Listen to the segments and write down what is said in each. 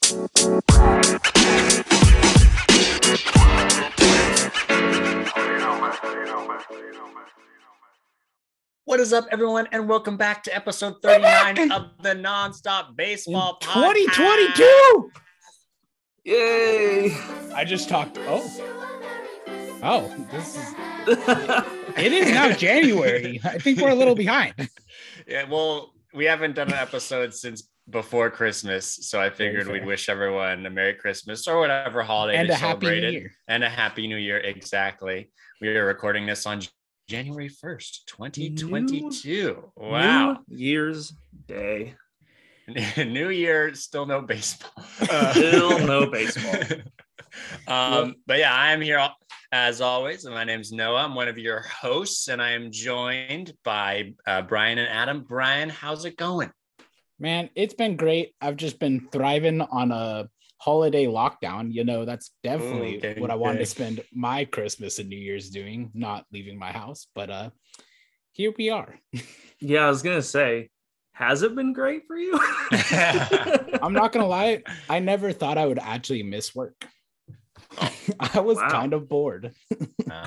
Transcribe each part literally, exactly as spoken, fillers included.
What is up, everyone, and welcome back to episode thirty-nine of the Nonstop Baseball Podcast. twenty twenty-two! Yay! I just talked. Oh, oh, this is. It is now January. I think we're a little behind. Yeah, well, we haven't done an episode since before Christmas, so I figured we'd wish everyone a Merry Christmas or whatever holiday and they a happy celebrated, New Year. and a Happy New Year. Exactly. We are recording this on January first, twenty twenty-two. New, wow. New Year's Day. New Year, still no baseball. Uh, still no baseball. um, but yeah, I am here as always. And my name's Noah. I'm one of your hosts, and I am joined by uh, Brian and Adam. Brian, how's it going? Man, it's been great. I've just been thriving on a holiday lockdown. You know, that's definitely Ooh, okay, what I wanted okay. to spend my Christmas and New Year's doing, not leaving my house. But uh here we are. Yeah, I was gonna say, has it been great for you? I'm not gonna lie, I never thought I would actually miss work. I was Wow. kind of bored. Uh,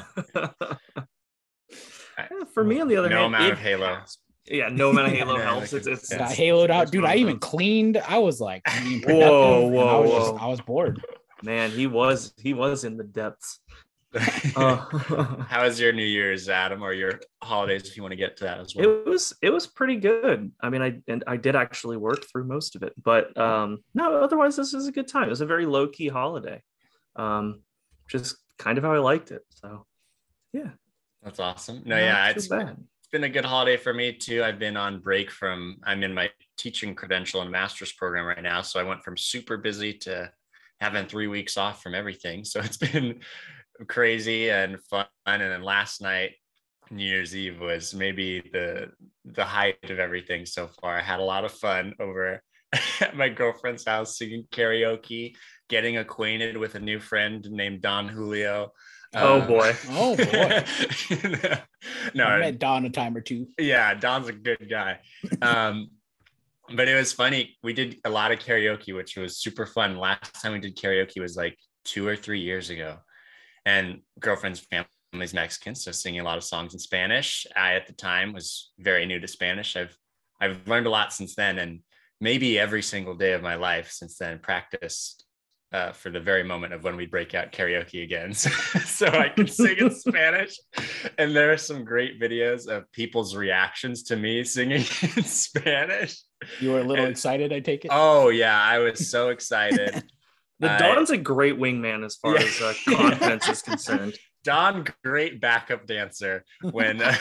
Yeah, for me, on the other no hand, amount it of Halo. has- Yeah, no amount of Halo Yeah, helps. like It's, it's, it's- I it's haloed out, it's dude. I fun. even cleaned. I was like, being Whoa, productive, and I whoa, was just, whoa. I was bored. Man, he was he was in the depths. Uh, How was your New Year's, Adam, or your holidays, if you want to get to that as well? it was it was pretty good. I mean, I and I did actually work through most of it, but um, no, otherwise this is a good time. It was a very low key holiday, um, just kind of how I liked it. So, yeah, That's awesome. No, not yeah, too it's bad. It's been a good holiday for me too. I've been on break from, I'm in my teaching credential and master's program right now. So I went from super busy to having three weeks off from everything. So it's been crazy and fun. And then last night, New Year's Eve was maybe the the height of everything so far. I had a lot of fun over at my girlfriend's house singing karaoke, getting acquainted with a new friend named Don Julio. Oh Um, boy. Oh boy. no, I met Don a time or two. yeah, Don's a good guy. Um, but it was funny. We did a lot of karaoke, which was super fun. Last time we did karaoke was like two or three years ago. And girlfriend's family's Mexican, so singing a lot of songs in Spanish. I, at the time, was very new to Spanish. I've I've learned a lot since then, and maybe every single day of my life since then practiced uh, for the very moment of when we break out karaoke again. So, so I can sing in Spanish. And there are some great videos of people's reactions to me singing in Spanish. You were a little And- excited, I take it. Oh, yeah, I was so excited. The Uh, Don's a great wingman as far Yeah. as uh, confidence is concerned. Don, great backup dancer when uh,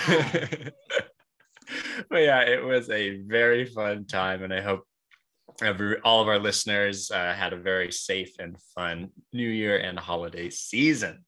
but yeah, it was a very fun time, and I hope every, all of our listeners uh, had a very safe and fun New Year and holiday season.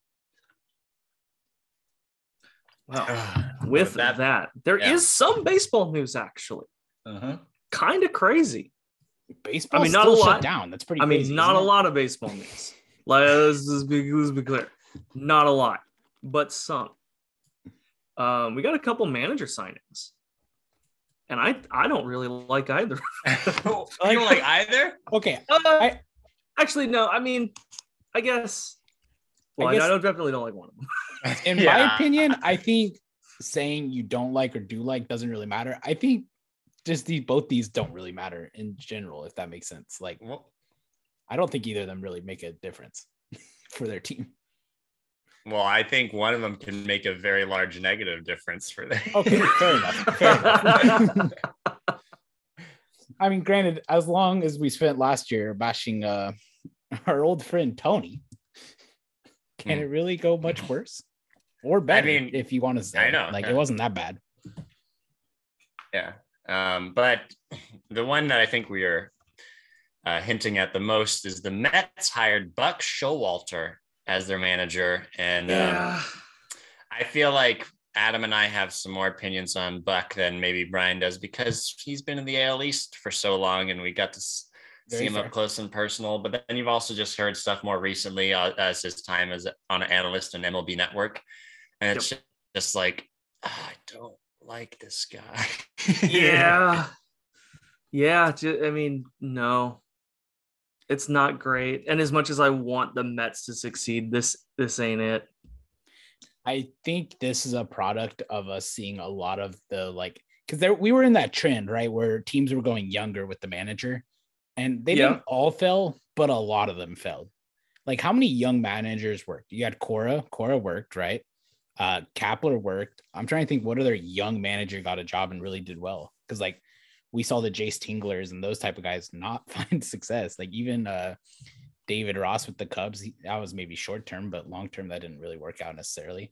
Well, with That- that, there is yeah. some baseball news actually. Uh-huh. Kind of crazy. Baseball I mean, not still a shut lot. down. That's pretty I mean, crazy, not a isn't it? lot of baseball news. Like, let's, let's be, let's be clear. Not a lot, but some. Um, we got a couple manager signings. And I I don't really like either. You don't like either? Okay. Uh, I- actually, no. I mean, I guess. Well, I I, guess- I don't definitely don't like one of them. In Yeah. my opinion, I think saying you don't like or do like doesn't really matter. I think just these both these don't really matter in general, if that makes sense. Like, Well, I don't think either of them really make a difference for their team. well, I think one of them can make a very large negative difference for them. Okay, fair enough. Fair enough. I mean, granted, as long as we spent last year bashing uh, our old friend Tony, can Hmm. it really go much worse or better? mean, if you want to say, I know, like yeah. it wasn't that bad. Yeah. Um, but the one that I think we are uh, hinting at the most is the Mets hired Buck Showalter as their manager. And um, I feel like Adam and I have some more opinions on Buck than maybe Brian does because he's been in the A L East for so long and we got to s- Very see him fair. up close and personal. But then you've also just heard stuff more recently uh, as his time as on an analyst in M L B Network. And it's just like, "Ah, I don't like this guy. yeah. Yeah. ju- I mean, no. It's not great. And as much as I want the Mets to succeed, this this ain't it. I think this is a product of us seeing a lot of the like, because there we were in that trend, right, where teams were going younger with the manager, and they Yeah. didn't all fail, but a lot of them failed. Like, how many young managers worked? You had Cora, Cora worked, right? Uh, Kapler worked. I'm trying to think what other young manager got a job and really did well, because like we saw the Jace Tinglers and those type of guys not find success. Like even uh, David Ross with the Cubs, he, that was maybe short term, but long term that didn't really work out necessarily.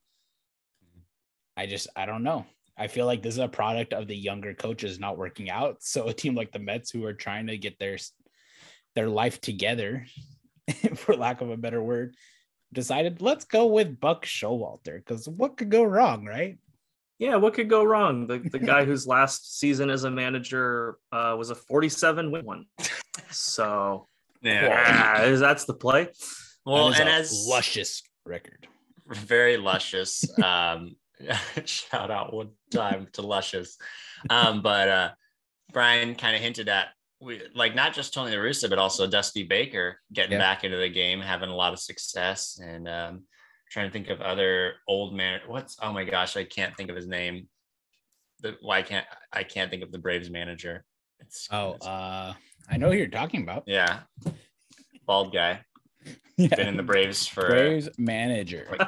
I just I don't know. I feel like this is a product of the younger coaches not working out. So a team like the Mets, who are trying to get their their life together, for lack of a better word, decided let's go with Buck Showalter, because what could go wrong, right? Yeah, what could go wrong? The the guy whose last season as a manager uh, was a forty-seven win one. So Yeah. uh, that's the play. Well, That is and a as luscious record. very luscious. Um, shout out one time to Luscious. Um, but uh, Brian kind of hinted at we like not just Tony La Russa, but also Dusty Baker getting Yeah. back into the game, having a lot of success, and um, trying to think of other old man. What's oh my gosh, I can't think of his name. The why can't I can't think of the Braves manager? It's Oh, uh, I know who you're talking about. yeah, bald guy. Yeah. Been in the Braves for Braves manager. Like,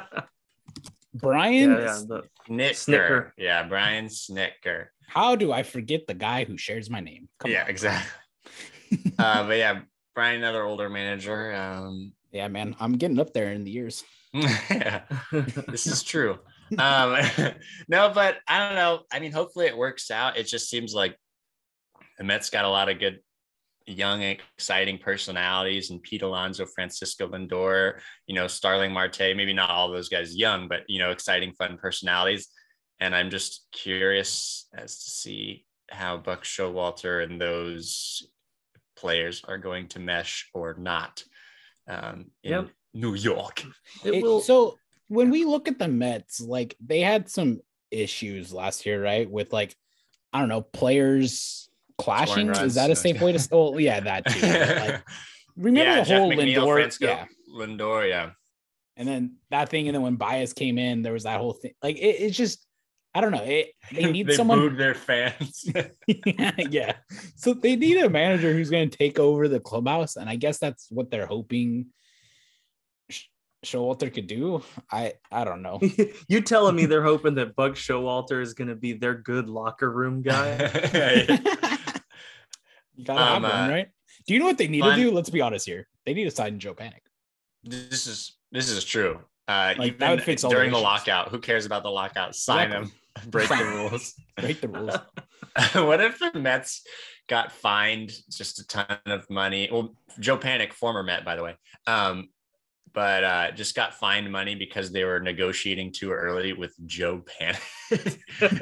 Brian, Yeah, yeah. The, Snicker. Snicker. Yeah, Brian Snicker. how do I forget the guy who shares my name? Come yeah, on. exactly. uh, but yeah, Brian, another older manager. Um, Yeah, man, I'm getting up there in the years. yeah, this is true. Um, no, but I don't know. I mean, hopefully it works out. It just seems like the Mets got a lot of good, young, exciting personalities, and Pete Alonso, Francisco Lindor, you know, Starling Marte. Maybe not all those guys young, but you know, exciting, fun personalities. And I'm just curious as to see how Buck Showalter and those players are going to mesh or not um, in Yep. New York. it It- will. so when we look at the Mets, like they had some issues last year, right? With like, I don't know, players clashing. runs, Is that a no. safe way to? Oh, yeah, that too. but, like, remember yeah, the Jeff whole McNeil, Lindor, Francisco yeah, Lindor, yeah. and then that thing, and then when Baez came in, there was that whole thing. Like it, it's just, I don't know. It, they need they someone. booed their fans. yeah, yeah. So they need a manager who's going to take over the clubhouse, and I guess that's what they're hoping Sh- Showalter could do. I I don't know. You telling me they're hoping that Buck Showalter is going to be their good locker room guy? You gotta have Um, one, uh, right? Do you know what they need fun- to do? Let's be honest here. They need to sign Joe Panic. this is this is true. Uh, Like, that even would fix all the during the issues. lockout, who cares about the lockout? Sign Exactly. them, break the Sign 'em. rules. Break the rules. What if the Mets got fined just a ton of money? Well, Joe Panic, former Met, by the way, um, but uh, just got fined money because they were negotiating too early with Joe Panic.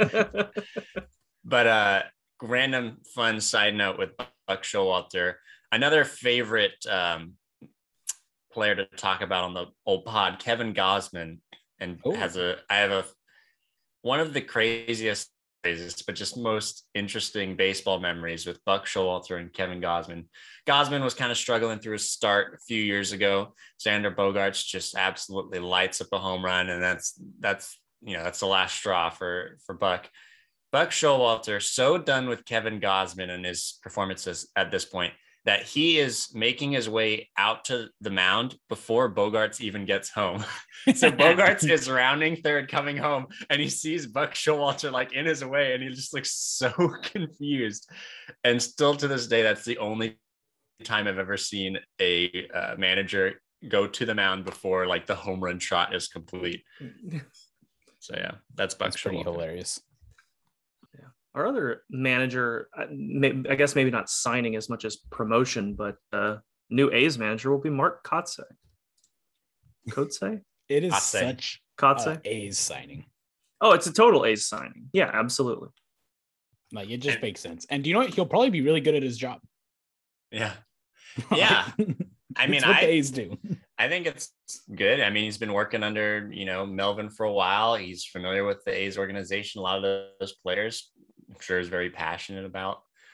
But uh, random fun side note with Buck Showalter, another favorite um, player to talk about on the old pod, Kevin Gosman, and Oh. has a I have a one of the craziest, craziest, but just most interesting baseball memories with Buck Showalter and Kevin Gosman. Gosman was kind of struggling through his start a few years ago. Xander Bogaerts just absolutely lights up a home run, and that's that's you know that's the last straw for for Buck. Buck Showalter so done with Kevin Gosman and his performances at this point that he is making his way out to the mound before Bogaerts even gets home. So Bogaerts is rounding third coming home, and he sees Buck Showalter like in his way, and he just looks so confused. And still to this day, that's the only time I've ever seen a uh, manager go to the mound before like the home run trot is complete. So yeah, that's Buck That's pretty Showalter. hilarious. Our other manager, I may- I guess maybe not signing as much as promotion, but uh, new A's manager will be Mark Kotze. Kotze? It is Kotze. such Kotze? a A's signing. Oh, it's a total A's signing. Yeah, absolutely. Like it just And- makes sense. And do you know what? He'll probably be really good at his job. Yeah. Yeah. I mean, It's what I the A's do. I think it's good. I mean, he's been working under, you know, Melvin for a while. He's familiar with the A's organization. A lot of those players, I'm sure, is very passionate about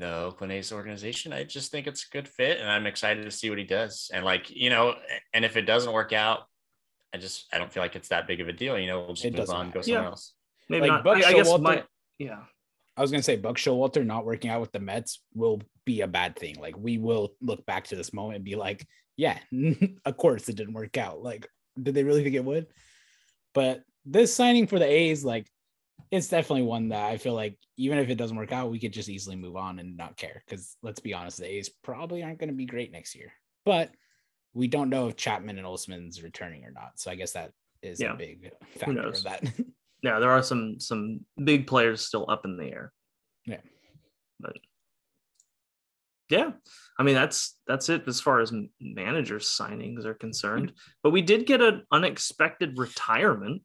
the Oakland A's organization. I just think it's a good fit, and I'm excited to see what he does. And like, you know, and if it doesn't work out, I just I don't feel like it's that big of a deal. You know, we'll just It move doesn't on, matter. go somewhere Yeah. else. Maybe Like not. Buck I, I guess Showalter- my yeah. I was gonna say Buck Showalter not working out with the Mets will be a bad thing. Like we will look back to this moment and be like, yeah, of course it didn't work out. Like, did they really think it would? But this signing for the A's, like, it's definitely one that I feel like even if it doesn't work out, we could just easily move on and not care. Because let's be honest, the A's probably aren't going to be great next year. But we don't know if Chapman and Osman's returning or not. So I guess that is Yeah. a big factor knows? of that. Yeah, there are some some big players still up in the air. Yeah. But yeah, I mean that's that's it as far as manager signings are concerned. But we did get an unexpected retirement.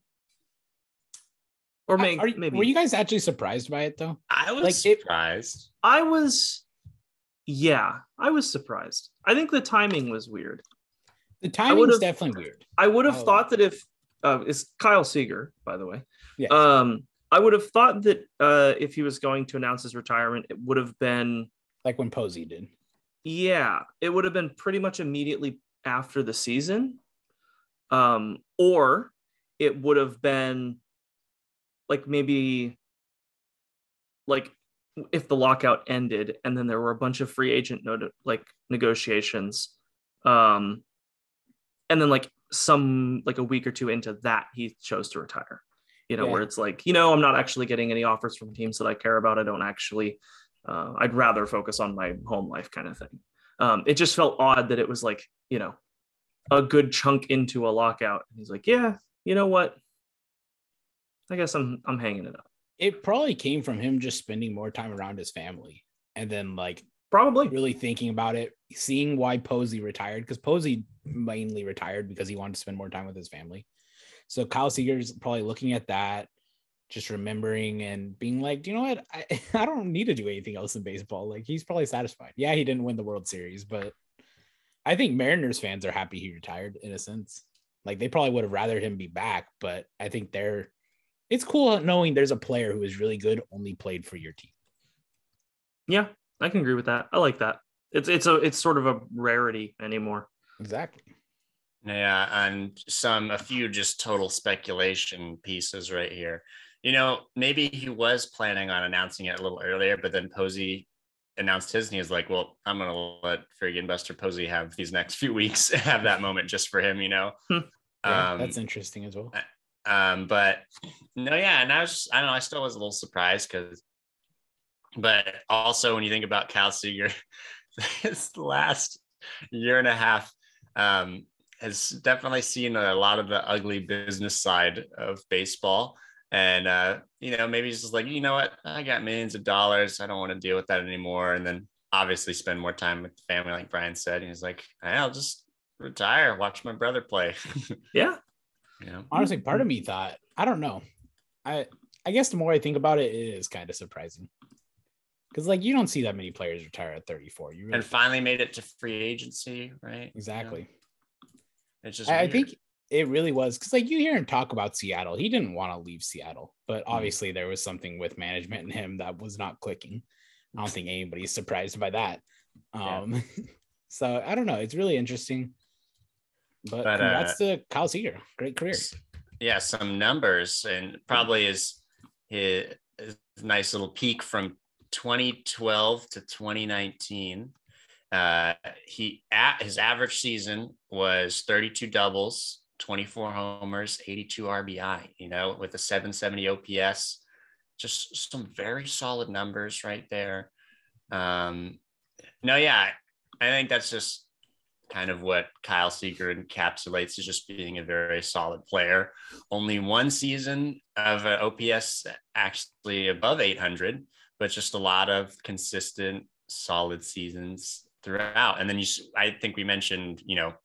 Or may, Are, maybe were you guys actually surprised by it though? I was Like, it- surprised. I was yeah, I was surprised. I think the timing was weird. The timing is would've- definitely weird. I would have Oh. thought that if uh, it's Kyle Seager, by the way. Yes. Um, I would have thought that uh, if he was going to announce his retirement, it would have been, Like when Posey did. yeah, it would have been pretty much immediately after the season. Um, or it would have been like maybe like if the lockout ended and then there were a bunch of free agent not- like negotiations. Um, and then like some like a week or two into that, he chose to retire. You know, Yeah. where it's like, you know, I'm not actually getting any offers from teams that I care about. I don't actually, uh, I'd rather focus on my home life kind of thing. Um, it just felt odd that it was like, you know, a good chunk into a lockout. And he's like, yeah, you know what? I guess I'm, I'm hanging it up. It probably came from him just spending more time around his family and then like Probably. really thinking about it, seeing why Posey retired, because Posey mainly retired because he wanted to spend more time with his family. So Kyle Seager's probably looking at that, just remembering and being like, do you know what? I, I don't need to do anything else in baseball. Like he's probably satisfied. Yeah, he didn't win the World Series, but I think Mariners fans are happy he retired in a sense. Like they probably would have rather him be back, but I think they're it's cool knowing there's a player who is really good, only played for your team. Yeah, I can agree with that. I like that. It's, it's a, it's sort of a rarity anymore. Exactly. Yeah, and some a few just total speculation pieces right here. You know, maybe he was planning on announcing it a little earlier, but then Posey announced his, and he was like, "Well, I'm gonna let friggin' Buster Posey have these next few weeks, have that moment just for him," you know. Yeah, um, that's interesting as well. Um, but no, yeah, and I was, just, I don't know, I still was a little surprised because, but also when you think about Cal Seager, his last year and a half, um. has definitely seen a lot of the ugly business side of baseball. And, uh, you know, maybe he's just like, you know what, I got millions of dollars. I don't want to deal with that anymore. And then obviously spend more time with the family, like Brian said. And he's like, I'll just retire, watch my brother play. Yeah. You know? Honestly, part of me thought, I don't know. I I guess the more I think about it, it is kind of surprising. Because, like, you don't see that many players retire at thirty-four. You really And finally made it to free agency, right? Exactly. You know? It's just I, I weird. think it really was because, like, you hear him talk about Seattle. He didn't want to leave Seattle, but obviously there was something with management and him that was not clicking. I don't think anybody's surprised by that. Um, so I don't know. It's really interesting. But, But, congrats uh, to Kyle Seager. Great career. Yeah, some numbers, and probably his, his, his nice little peak from twenty twelve to twenty nineteen. Uh, he at his average season was thirty-two doubles, twenty-four homers, eighty-two R B I, you know, with a seven seventy O P S, just some very solid numbers right there. Um, no, yeah, I think that's just kind of what Kyle Seager encapsulates as just being a very solid player. Only one season of uh, O P S actually above eight hundred, but just a lot of consistent, solid seasons throughout. And then you, I think we mentioned, you know,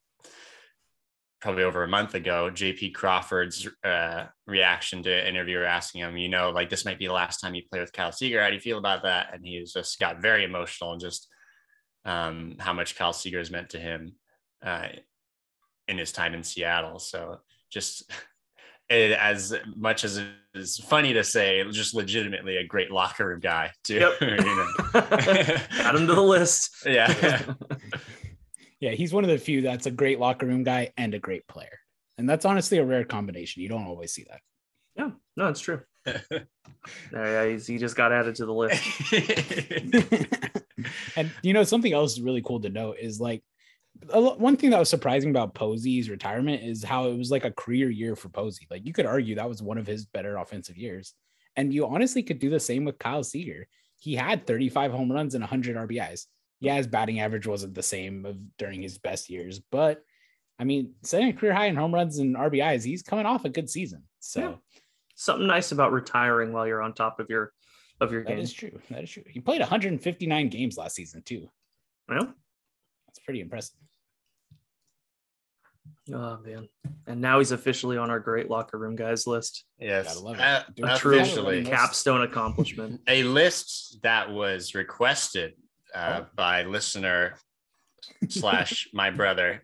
probably over a month ago, J P Crawford's uh, reaction to an interviewer asking him, you know, like, this might be the last time you play with Kyle Seager. How do you feel about that? And he just got very emotional and just um, how much Kyle Seager has meant to him uh, in his time in Seattle. So just it, as much as it is funny to say, just legitimately a great locker room guy too. Yep. You know? Add him to the list. Yeah. Yeah, he's one of the few that's a great locker room guy and a great player. And that's honestly a rare combination. You don't always see that. Yeah, no, it's true. Yeah, he's, he just got added to the list. And you know, something else really cool to note is like a lo- one thing that was surprising about Posey's retirement is how it was like a career year for Posey. Like you could argue that was one of his better offensive years. And you honestly could do the same with Kyle Seager. He had thirty-five home runs and one hundred R B Is. Yeah, his batting average wasn't the same of during his best years, but I mean, setting a career high in home runs and R B Is, he's coming off a good season. So yeah. Something nice about retiring while you're on top of your of your that game. is true. That is true. He played one hundred fifty-nine games last season too. Yeah. That's pretty impressive. Oh man. And now he's officially on our great locker room guys list. Yes. Gotta love it. Uh, Do a true officially. Capstone accomplishment. A list that was requested uh, Oh. by listener slash my brother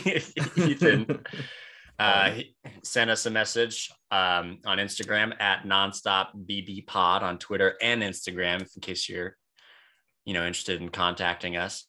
Ethan. Uh, he sent us a message um, on Instagram at nonstop B B pod on Twitter and Instagram, in case you're, you know, interested in contacting us.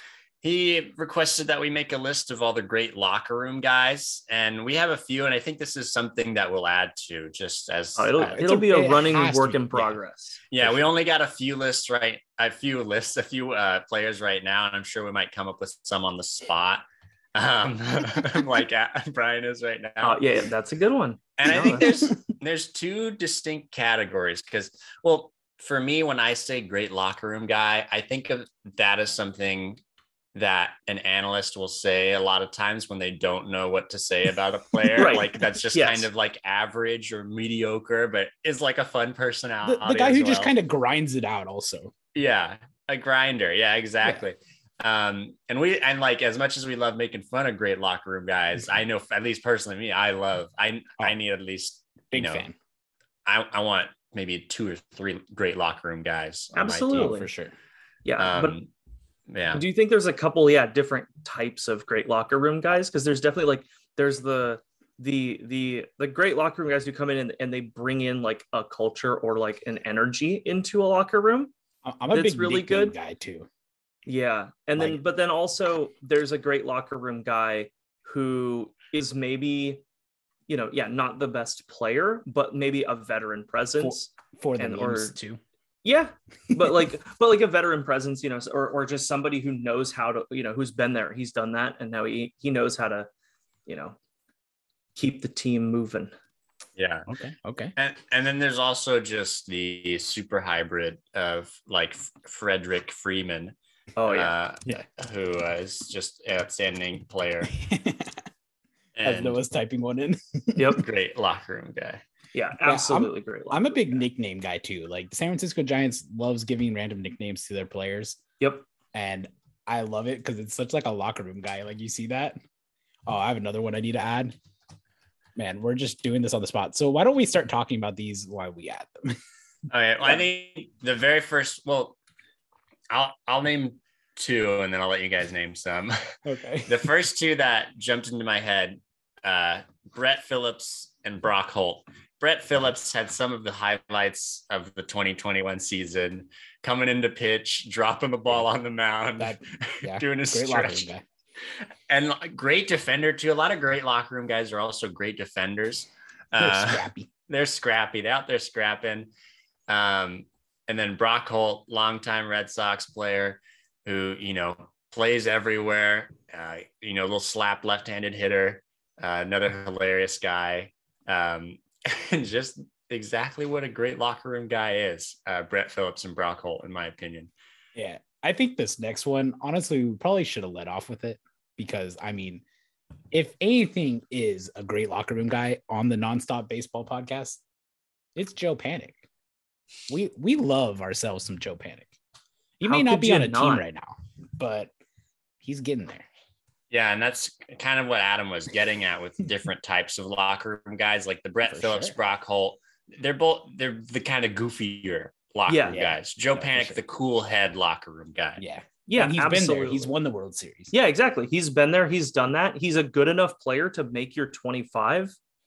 He requested that we make a list of all the great locker room guys, and we have a few, and I think this is something that we'll add to just as Oh, it'll uh, it'll a- be a it running has to work be, in yeah. progress. yeah, we only got a few lists, right? A few lists, a few uh, players right now, and I'm sure we might come up with some on the spot, um, like uh, Brian is right now. Oh, yeah, that's a good one. And I No, think that's- there's there's two distinct categories because, well, for me, when I say great locker room guy, I think of that as something that an analyst will say a lot of times when they don't know what to say about a player. Right. Like that's just Yes. kind of like average or mediocre, but is like a fun personality. The, the guy as who just well. kind of grinds it out also. Yeah, a grinder. Yeah, exactly. Um, and we and like as much as we love making fun of great locker room guys, I know at least personally me, I love I I Oh, need at least Big you know fan. I, I want maybe two or three great locker room guys. on my Absolutely. Oh, for sure. Yeah, team. but Um, yeah. do you think there's a couple, yeah, different types of great locker room guys? Because there's definitely like there's the the the the great locker room guys who come in and, and they bring in like a culture or like an energy into a locker room. I- I'm a That's big really nickname good. guy too. Yeah. And then Like- but then also there's a great locker room guy who is maybe, you know, yeah, not the best player, but maybe a veteran presence. For the And- memes or- too. Yeah, but like, but like a veteran presence, you know, or or just somebody who knows how to, you know, who's been there, he's done that, and now he he knows how to, you know, keep the team moving. Yeah. Okay. Okay. And, and then there's also just the super hybrid of like Frederick Freeman, Oh yeah, uh, Yeah. who uh, is just an outstanding player As and Noah's typing one in. yep, great locker room guy. yeah, I'm- absolutely great. I'm a locker big room guy. nickname guy too. Like the San Francisco Giants loves giving random nicknames to their players, Yep. and I love it because it's such like a locker room guy. Like you see that. Oh, I have another one I need to add. Man, we're just doing this on the spot. So why don't we start talking about these while we add them? Okay, well, Yeah. I think the very first, well, I'll I'll name two and then I'll let you guys name some. Okay. The first two that jumped into my head, uh, Brett Phillips and Brock Holt. Brett Phillips had some of the highlights of the twenty twenty-one season, coming into pitch, dropping the ball on the mound, That- yeah, doing a Great locker room stretch. guy. And great defender too. A lot of great locker room guys are also great defenders. They're Uh, scrappy. they're scrappy. They're out there scrapping. Um, and then Brock Holt, longtime Red Sox player who, you know, plays everywhere. Uh, you know, little slap left-handed hitter, uh, another hilarious guy. Um, and just exactly what a great locker room guy is, uh, Brett Phillips and Brock Holt, in my opinion. Yeah. I think this next one, honestly, we probably should have let off with it because, I mean, if anything is a great locker room guy on the Nonstop Baseball podcast, it's Joe Panic. We we love ourselves some Joe Panic. He may How not could be you on a not? team right now, but he's getting there. Yeah, and that's kind of what Adam was getting at with different types of locker room guys, like the Brett For Phillips, sure. Brock Holt. They're both they're the kind of goofier locker Yeah. room Yeah. guys. Joe No, for Panic, sure. the cool head locker room guy. Yeah. Yeah, And he's absolutely. been there. He's won the World Series. Yeah, exactly. He's been there. He's done that. He's a good enough player to make your twenty-five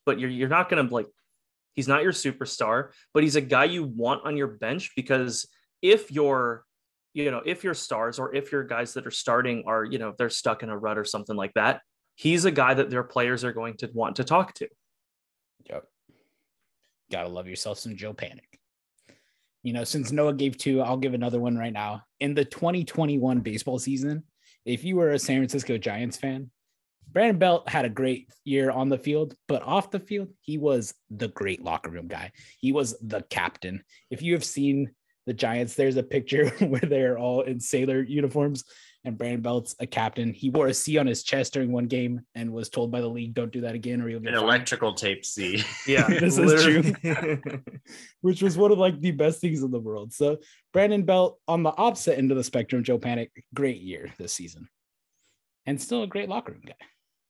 but you're you're not going to like. He's not your superstar, but he's a guy you want on your bench because if you're, you know, if your stars or if your guys that are starting are, you know, they're stuck in a rut or something like that, he's a guy that their players are going to want to talk to. Yep. Gotta love yourself some Joe Panic. You know, since Noah gave two, I'll give another one right now. In the twenty twenty-one baseball season, if you were a San Francisco Giants fan, Brandon Belt had a great year on the field, but off the field, he was the great locker room guy. He was the captain. If you have seen the Giants, there's a picture where they're all in sailor uniforms and Brandon Belt's a captain. He wore a C on his chest during one game and was told by the league, don't do that again or you'll get an fined. Electrical tape C. Yeah, this is true. Which was one of like the best things in the world. So Brandon Belt on the opposite end of the spectrum, Joe Panic, great year this season. And still a great locker room guy.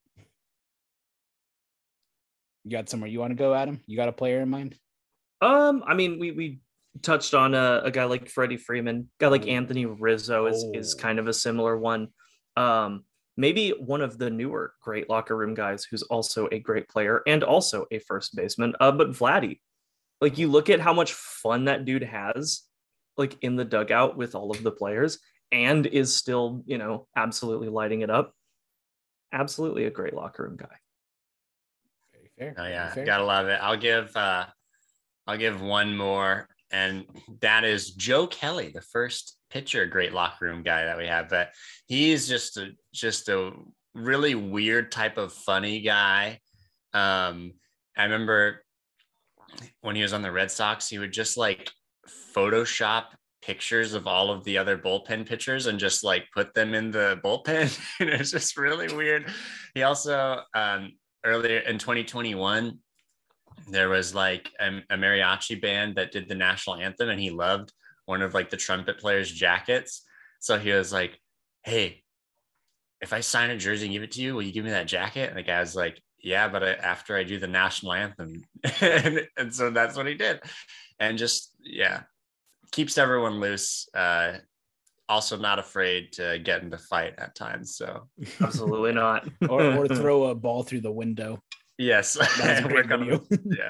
You got somewhere you want to go, Adam? You got a player in mind? Um, I mean, we we touched on a, a guy like Freddie Freeman, a guy like Anthony Rizzo is, oh. is kind of a similar one. Um, maybe one of the newer great locker room guys who's also a great player and also a first baseman, uh, but Vladdy. Like you look at how much fun that dude has, like in the dugout with all of the players and is still, you know, absolutely lighting it up. Absolutely a great locker room guy. Very fair. Oh yeah, fair. Gotta love it. I'll give, uh, I'll give one more. And that is Joe Kelly, the first pitcher, great locker room guy that we have. But he's just a just a really weird type of funny guy. Um, I remember when he was on the Red Sox, he would just like Photoshop pictures of all of the other bullpen pitchers and just like put them in the bullpen. And it's just really weird. He also um, earlier in twenty twenty-one. There was like a, a mariachi band that did the national anthem and he loved one of like the trumpet players' jackets. So he was like, hey, if I sign a jersey and give it to you, will you give me that jacket? And the guy was like, yeah, but I, after I do the national anthem. and, and so that's what he did. And just, yeah, keeps everyone loose. Uh, also not afraid to get into fight at times. So absolutely not. or, or throw a ball through the window. Yes. That's a great video. Yeah.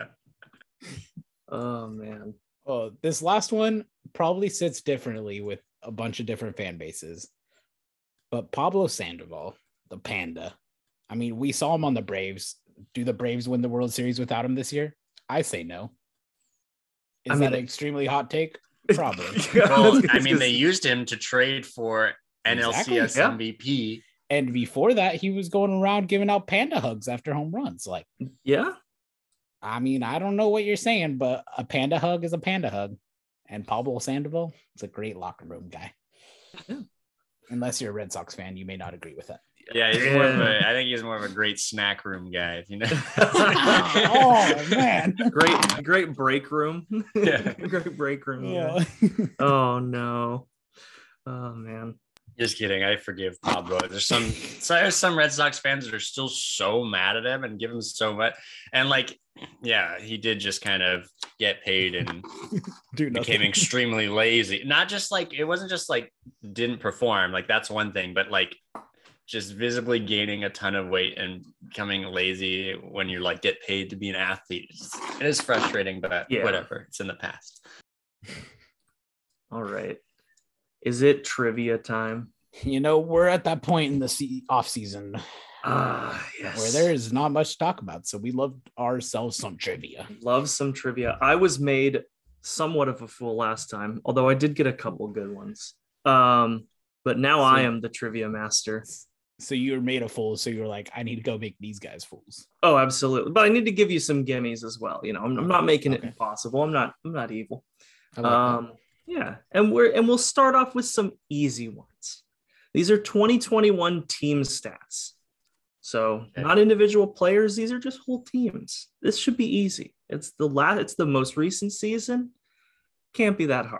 Oh man. Oh, this last one probably sits differently with a bunch of different fan bases. But Pablo Sandoval, the Panda. I mean, we saw him on the Braves. Do the Braves win the World Series without him this year? I say no. Is I mean, that an extremely hot take? Probably. Well, I mean, they used him to trade for N L C S exactly. M V P. Yeah. And before that, he was going around giving out panda hugs after home runs. Like, yeah. I mean, I don't know what you're saying, but a panda hug is a panda hug. And Pablo Sandoval is a great locker room guy. Yeah. Unless you're a Red Sox fan, you may not agree with that. Yeah, he's more of a, I think he's more of a great snack room guy, you know. Oh man, great, great break room. Yeah, great break room. Yeah. Oh no. Oh man. Just kidding. I forgive Pablo. There's some so there's some Red Sox fans that are still so mad at him and give him so much. And like, yeah, he did just kind of get paid and Dude, became extremely lazy. Not just like it wasn't just like didn't perform. Like that's one thing, but like just visibly gaining a ton of weight and becoming lazy when you like get paid to be an athlete. It is frustrating, but yeah. Whatever. It's in the past. All right. Is it trivia time? You know, we're at that point in the se- off season uh, yes. where there is not much to talk about. So we love ourselves some trivia. Love some trivia. I was made somewhat of a fool last time, although I did get a couple good ones. Um, but now so, I am the trivia master. So you were made a fool. So you were like, I need to go make these guys fools. Oh, absolutely. But I need to give you some gimmies as well. You know, I'm, I'm not making okay. it impossible. I'm not. I'm not evil. I like um. that. Yeah, and we're and we'll start off with some easy ones. These are twenty twenty-one team stats. So okay. Not individual players, these are just whole teams. This should be easy. It's the last it's the most recent season. Can't be that hard.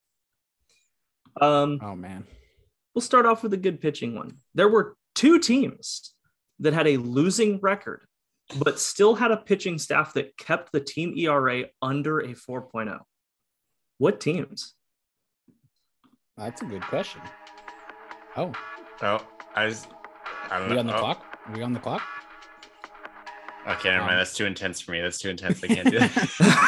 Um Oh man. We'll start off with a good pitching one. There were two teams that had a losing record, but still had a pitching staff that kept the team E R A under a four point oh. What teams? That's a good question. Oh. Oh, I was, I don't Are we know. on the oh. clock? Are we on the clock? Okay, never mind. Um, That's too intense for me. That's too intense. I can't do that.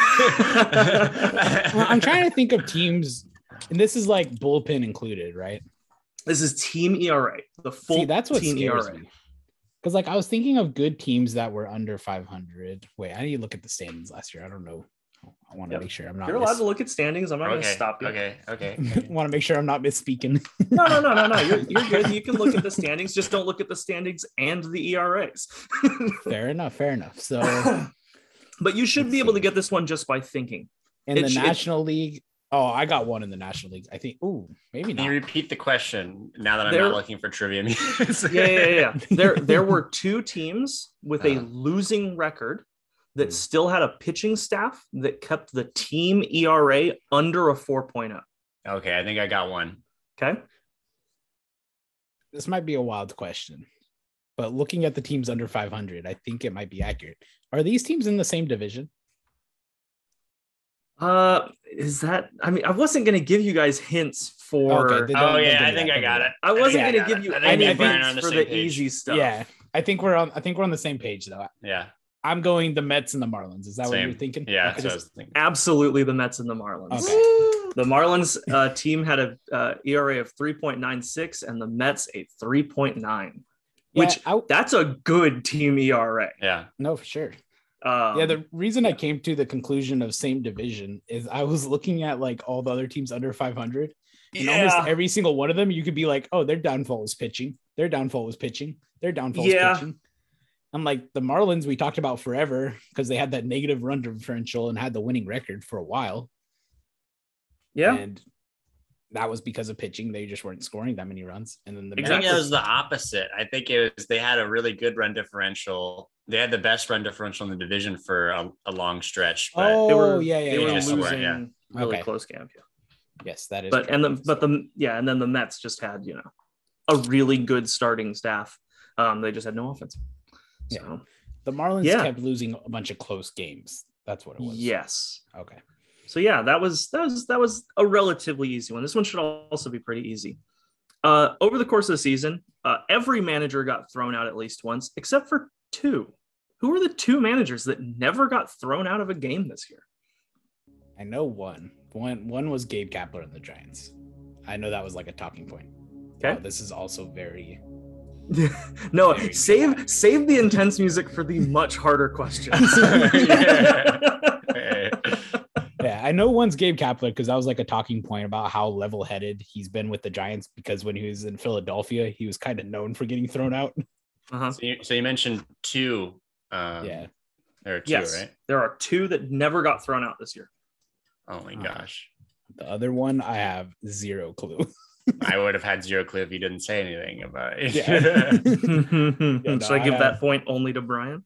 Well, I'm trying to think of teams, and this is like bullpen included, right? This is team E R A, the full See, that's what team scares E R A. me. Because like I was thinking of good teams that were under five hundred. Wait, I need to look at the standings last year. I don't know. I want to Yep. make sure I'm not. You're allowed to look at standings. I'm not going to Okay. stop you. Okay. Okay. want to make sure I'm not misspeaking. No, no, no, no, no. You're, you're good. You can look at the standings. Just don't look at the standings and the E R As. Fair enough. Fair enough. So, But you should Let's be able to see. get this one just by thinking. in It the sh- it- National League, oh, I got one in the National League. I think. Ooh, maybe Can you not. repeat the question now that I'm There- not looking for trivia? Yeah, yeah, yeah. yeah. There, there were two teams with a Uh. losing record that Hmm. still had a pitching staff that kept the team E R A under a four oh. Okay, I think I got one. Okay. This might be a wild question, but looking at the teams under five hundred, I think it might be accurate. Are these teams in the same division? Uh, is that? I mean, I wasn't going to give you guys hints for. Okay, then- Oh don't yeah, give I me think that, I don't got give it. I wasn't Yeah, going I to give got you it. I think any me and Brian are on hints the for same the page. easy stuff. Yeah, I think we're on. I think we're on the same page though. Yeah. I'm going the Mets and the Marlins. Is that what Same. you're thinking? Yeah. Okay. That's what I was thinking. Absolutely, the Mets and the Marlins. Okay. The Marlins uh, team had a uh, E R A of three point nine six, and the Mets a three point nine, Yeah, which I, that's a good team E R A. Yeah. no, for sure. Um, Yeah, the reason I came to the conclusion of same division is I was looking at like all the other teams under five hundred, and almost yeah, every single one of them, you could be like, oh, their downfall was pitching. Their downfall was pitching. Their downfall was Yeah. pitching. I'm like the Marlins we talked about forever because they had that negative run differential and had the winning record for a while. yeah. And that was because of pitching. They just weren't scoring that many runs. And then the I think Exactly. it was the opposite. I think it was they had a really good run differential. They had the best run differential in the division for a, a long stretch. But oh They were, yeah, yeah, they were yeah. just Okay. losing yeah. really Okay. close games. Yeah. Yes, that is. But and the correct. but the yeah, and then the Mets just had you know a really good starting staff. Um, they just had no offense. Yeah. So the Marlins Yeah. kept losing a bunch of close games. That's what it was. yes. Okay. So yeah, that was that was that was a relatively easy one. This one should also be pretty easy. Uh, over the course of the season, uh, every manager got thrown out at least once, except for two. Who are the two managers that never got thrown out of a game this year? I know one. One one was Gabe Kapler and the Giants. I know that was like a talking point. Okay. Wow, this is also very No, Very save save the intense music for the much harder questions. Hey. yeah. I know one's Gabe Kapler because that was like a talking point about how level-headed he's been with the Giants because when he was in Philadelphia, he was kind of known for getting thrown out. Uh-huh. So, you, so you mentioned two. Um, Yeah. There are two, Yes, right? there are two that never got thrown out this year. Oh my Oh. gosh. The other one, I have zero clue. I would have had zero clue if you didn't say anything about it. Yeah. Should no, I give I that have- point only to Brian?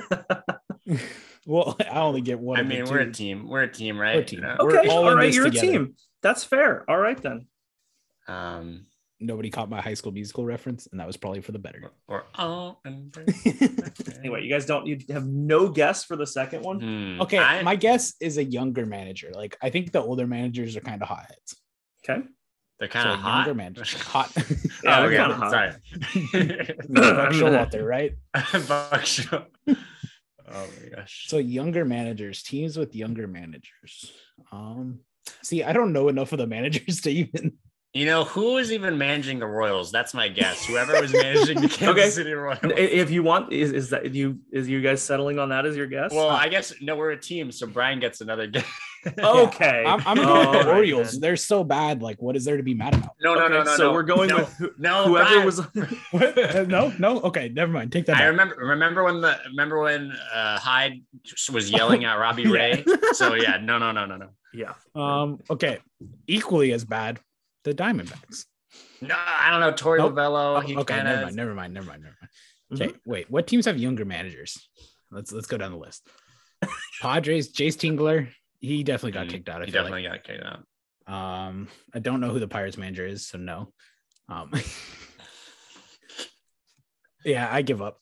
Well, I only get one. I of the mean, two. we're a team. We're a team, right? We're a team. You know? We're Okay, all all in right, this you're together. a team. That's fair. All right then. Um, Nobody caught my High School Musical reference, and that was probably for the better. or oh, and Anyway, you guys don't you have no guess for the second one? Hmm, Okay, I- my guess is a younger manager. Like I think the older managers are kind of hotheads. Okay. they're So kind a of hot. younger manager, hot. Yeah, oh, they're okay. kinda hot. Sorry. Buck Showalter, right? Buck Show- Oh my gosh. So younger managers, teams with younger managers. Um, see, I don't know enough of the managers to even. You know, who was even managing the Royals? That's my guess. Whoever was managing the Kansas Okay. City Royals. I- If you want, is, is that you is you guys settling on that as your guess? Well, I guess no, we're a team, so Brian gets another guess. okay. I'm, I'm Oh, going with all the right, Orioles. then. They're so bad. Like, what is there to be mad about? No, no, Okay, no, no. so no. we're going no, with who, no. whoever Brian. was. What? no, no. Okay, never mind. Take that I back. remember. Remember when the remember when uh, Hyde was yelling at Robbie Ray. So yeah, no, no, no, no, no. Yeah. Um, okay, equally as bad, the Diamondbacks. No, I don't know. Tori Nope. Lavello. Oh, he okay, kinda, never mind, never mind, never mind, never mind. Okay, Mm-hmm. wait. What teams have younger managers? Let's let's go down the list. Padres, Jace Tingler. He definitely got Mhm. kicked out. I He feel definitely got kicked out. like. Um, I don't know who the Pirates manager is, so no. Um, yeah, I give up.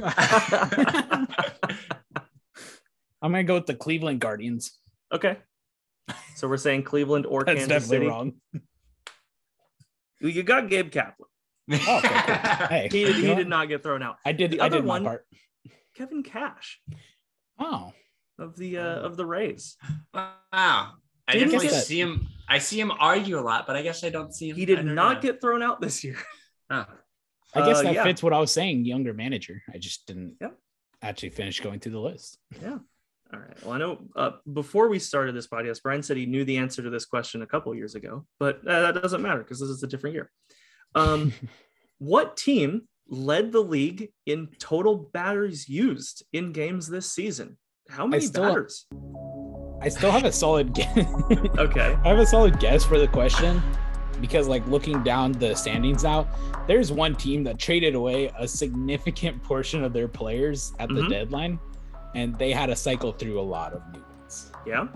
I'm gonna go with the Cleveland Guardians. Okay. So we're saying Cleveland or That's Kansas definitely City. wrong. You got Gabe Kapler. Oh, okay, cool. Hey, He, you he know did what? not get thrown out. I did. The I other did one- my part. Kevin Cash Oh, of the uh, of the Rays. Wow. I Didn't definitely get- see him. I see him argue a lot, but I guess I don't see him. He I did don't not know. get thrown out this year. Oh. I guess Uh, that yeah. fits what I was saying. Younger manager. I just didn't Yep. actually finish going through the list. Yeah. All right. Well, I know uh, before we started this podcast, Brian said he knew the answer to this question a couple years ago, but uh, that doesn't matter because this is a different year. Um, what team led the league in total batters used in games this season? How many still- batters? I still have a solid guess. Okay. I have a solid guess for the question because, like, looking down the standings now, there's one team that traded away a significant portion of their players at the Mhm. deadline, and they had to cycle through a lot of new ones. Yeah.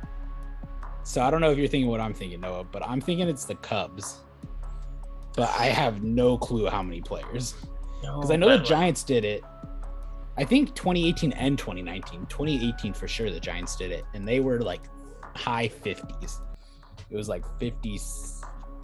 So I don't know if you're thinking what I'm thinking, Noah, but I'm thinking it's the Cubs. But I have no clue how many players because I know the But, like, Giants did it. I think twenty eighteen and twenty nineteen. twenty eighteen for sure, the Giants did it, and they were like high fifties. It was like fifties.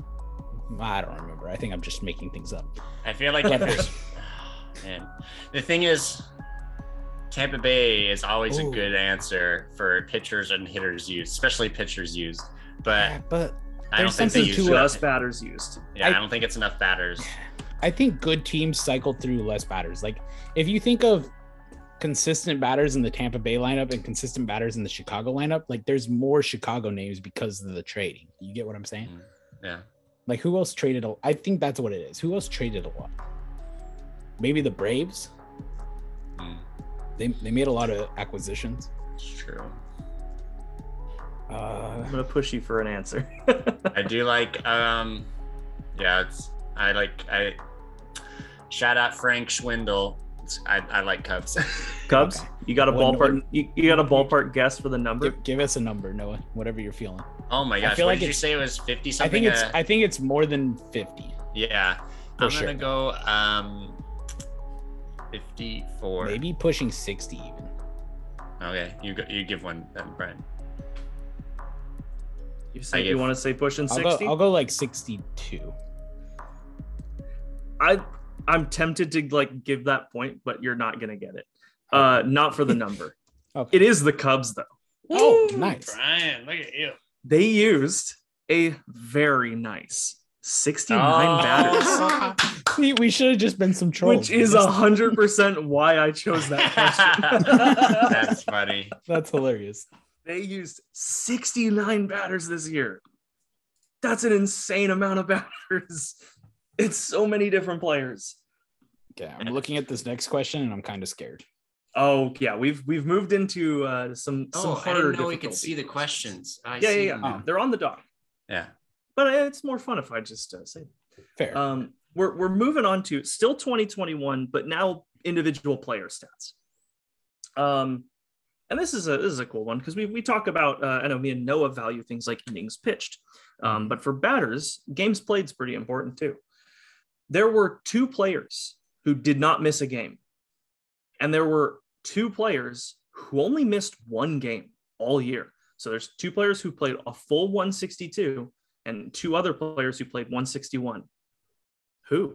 I don't remember. I think I'm just making things up. I feel like if there's, man, the thing is, Tampa Bay is always Ooh. a good answer for pitchers and hitters used, especially pitchers used. But Yeah, but I don't there's think they something use to Just it. enough. batters used. Yeah, I, I- don't think it's enough batters. I think good teams cycle through less batters. Like if you think of consistent batters in the Tampa Bay lineup and consistent batters in the Chicago lineup, like there's more Chicago names because of the trading. You get what I'm saying? Mm, Yeah. Like who else traded? A, I think that's what it is. Who else traded a lot? Maybe the Braves. Mm, They they made a lot of acquisitions. it's true. Uh, I'm gonna push you for an answer. I do like, um, yeah, it's, I like, I shout out Frank Schwindel. It's, I, I like Cubs. Cubs, Okay. you got a When- ballpark. when- you, you got a ballpark guess for the number? give, give us a number, Noah. Whatever you're feeling. Oh my gosh. feel What like did you it's- say it was fifty I something? think it's uh, I think it's more than fifty. yeah. For I'm sure. going to go um, fifty-four. Maybe pushing sixty even. Okay. You go, you give one then, Brian. You say I you give- want to say pushing I'll go sixty? I'll go like sixty-two. I I'm tempted to like give that point, but you're not gonna get it. Uh, not for the number. Okay. It is the Cubs though. Oh, Woo, nice. Brian, look at you. They used a very nice sixty-nine Oh. batters, we, we should have just been some trolls. which is a hundred percent why I chose that question. That's funny. That's hilarious. They used sixty-nine batters this year. That's an insane amount of batters. It's so many different players. Okay, I'm looking at this next question and I'm kind of scared. Oh yeah, we've we've moved into uh, some some Oh, I harder didn't know we could difficulty. see the questions. I Yeah, see yeah, them yeah. now. They're on the dock, Yeah. but it's more fun if I just uh, say. Fair. Um, we're we're moving on to still twenty twenty-one, but now individual player stats. Um, and this is a this is a cool one because we we talk about uh, I know me and Noah value things like innings pitched, um, but for batters, games played is pretty important too. There were two players who did not miss a game, and there were two players who only missed one game all year. So there's two players who played a full one sixty-two and two other players who played one sixty-one. Who?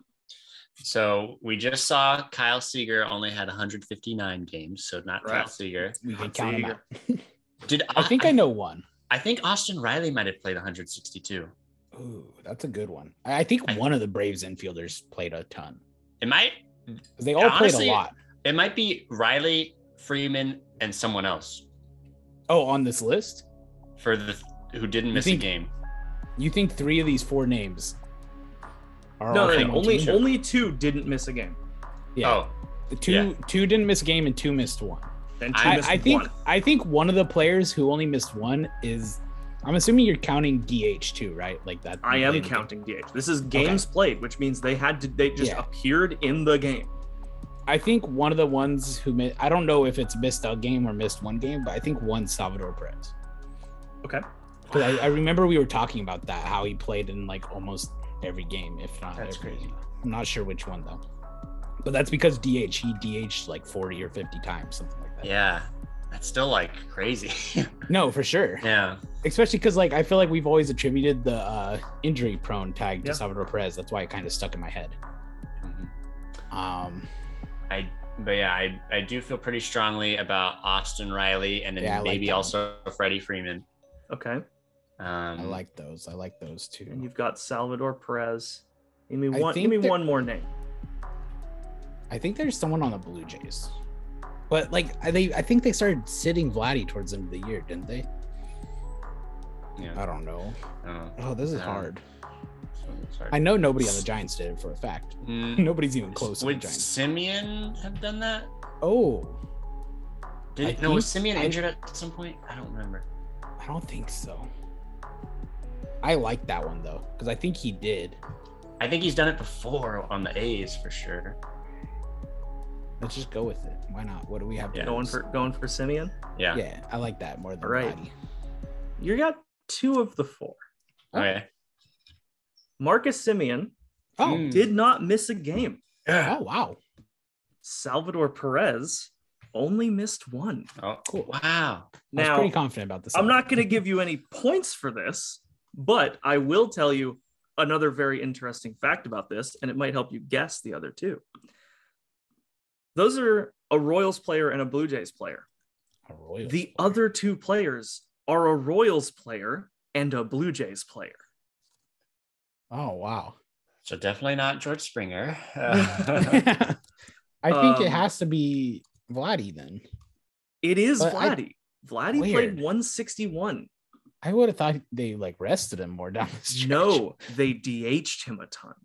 So we just saw Kyle Seager only had one hundred fifty-nine games, so not Kyle Right. Seager. we can Let's count see them out. Did I think I know one. I think Austin Riley might have played one hundred sixty-two. Ooh, that's a good one. I I think I- one of the Braves infielders played a ton. It might 'Cause they all Honestly- played a lot. it might be Riley, Freeman, and someone else Oh, on this list? for the who didn't You miss think- a game. You think three of these four names are No, all no, from no, one only team? only two didn't miss a game. Yeah. Oh, The two yeah. two didn't miss a game and two missed one. Then two I- I, missed I think one. I think one of the players who only missed one is I'm assuming you're counting D H too, right? Like that. I am played the game. counting D H. This is games played, which means they had to they just Yeah. appeared in the game. I think one of the ones who missed, I don't know if it's missed a game or missed one game, but I think one Salvador Perez. Okay. Because I, I remember we were talking about that, how he played in like almost every game, if not That's every. crazy. I'm not sure which one though. But that's because D H, he D H'd like forty or fifty times, something like that. yeah. That's still like crazy. No, for sure. yeah. Especially because like I feel like we've always attributed the uh, injury prone tag to Yeah. Salvador Perez. That's why it kind of stuck in my head. Mhm. Um, I but yeah, I, I do feel pretty strongly about Austin Riley and then Yeah, I like maybe that one. also Freddie Freeman. Okay. Um, I like those. I like those too. And you've got Salvador Perez. Give me I one. think Give me there- one more name. I think there's someone on the Blue Jays, but like I they I think they started sitting Vladdy towards the end of the year, didn't they? yeah. I don't know. Oh, Oh, this is Um, hard. sorry. I know nobody on the Giants did it for a fact. Mm, Nobody's even close to the would Giants. Simeon have done that? Oh, Did I no? Was think- Simeon I- injured at some point? I don't remember. I don't think so. I like that one though, because I think he did. I think he's done it before on the A's for sure. Let's just go with it. Why not? What do we have to Yeah. Going lose? for going for Simeon. Yeah. Yeah, I like that more than All right. Vladdy. You got two of the four. Okay. Marcus Simeon Oh, Mm. did not miss a game. Yeah. oh wow, Salvador Perez only missed one. Oh, Cool. Wow. I was Now, pretty confident about this. I'm one. not going to give you any points for this, but I will tell you another very interesting fact about this, and it might help you guess the other two. Those are a Royals player and a Blue Jays player. A Royals The player. other two players are a Royals player and a Blue Jays player. Oh wow. So definitely not George Springer. I think it Um, has to be Vladdy then. It is But I- Vladdy. Vladdy Weird. played one sixty-one. I would have thought they like rested him more down the stretch. No, they D H'd him a ton.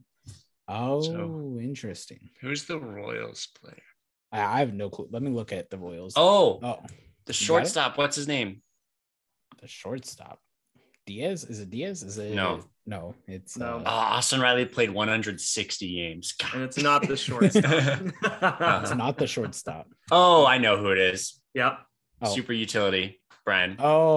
Oh, So- interesting. Who's the Royals player? I, I have no clue. Let me look at the Royals. Oh, oh, the it? shortstop. What's his name? the shortstop. Diaz? Is it Diaz? Is it No. No, it's No. Oh, uh, Austin Riley played one hundred sixty games. God. And it's not the shortstop. it's not the shortstop. Oh, I know who it is. Yep. Oh. Super utility, Brian.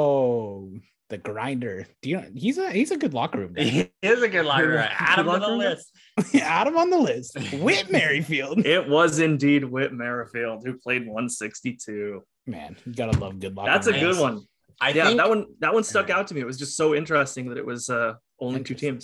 Oh, the grinder. Do you know he's a he's a good locker room guy. He is a good locker. Good Add him on the locker room? list. Add him on the list. Whit Merrifield. It was indeed Whit Merrifield who played one sixty-two. Man, you gotta love good locker That's a room good guys. one. I Yeah, think that one that one stuck out to me. It was just so interesting that it was uh, only two Interesting. teams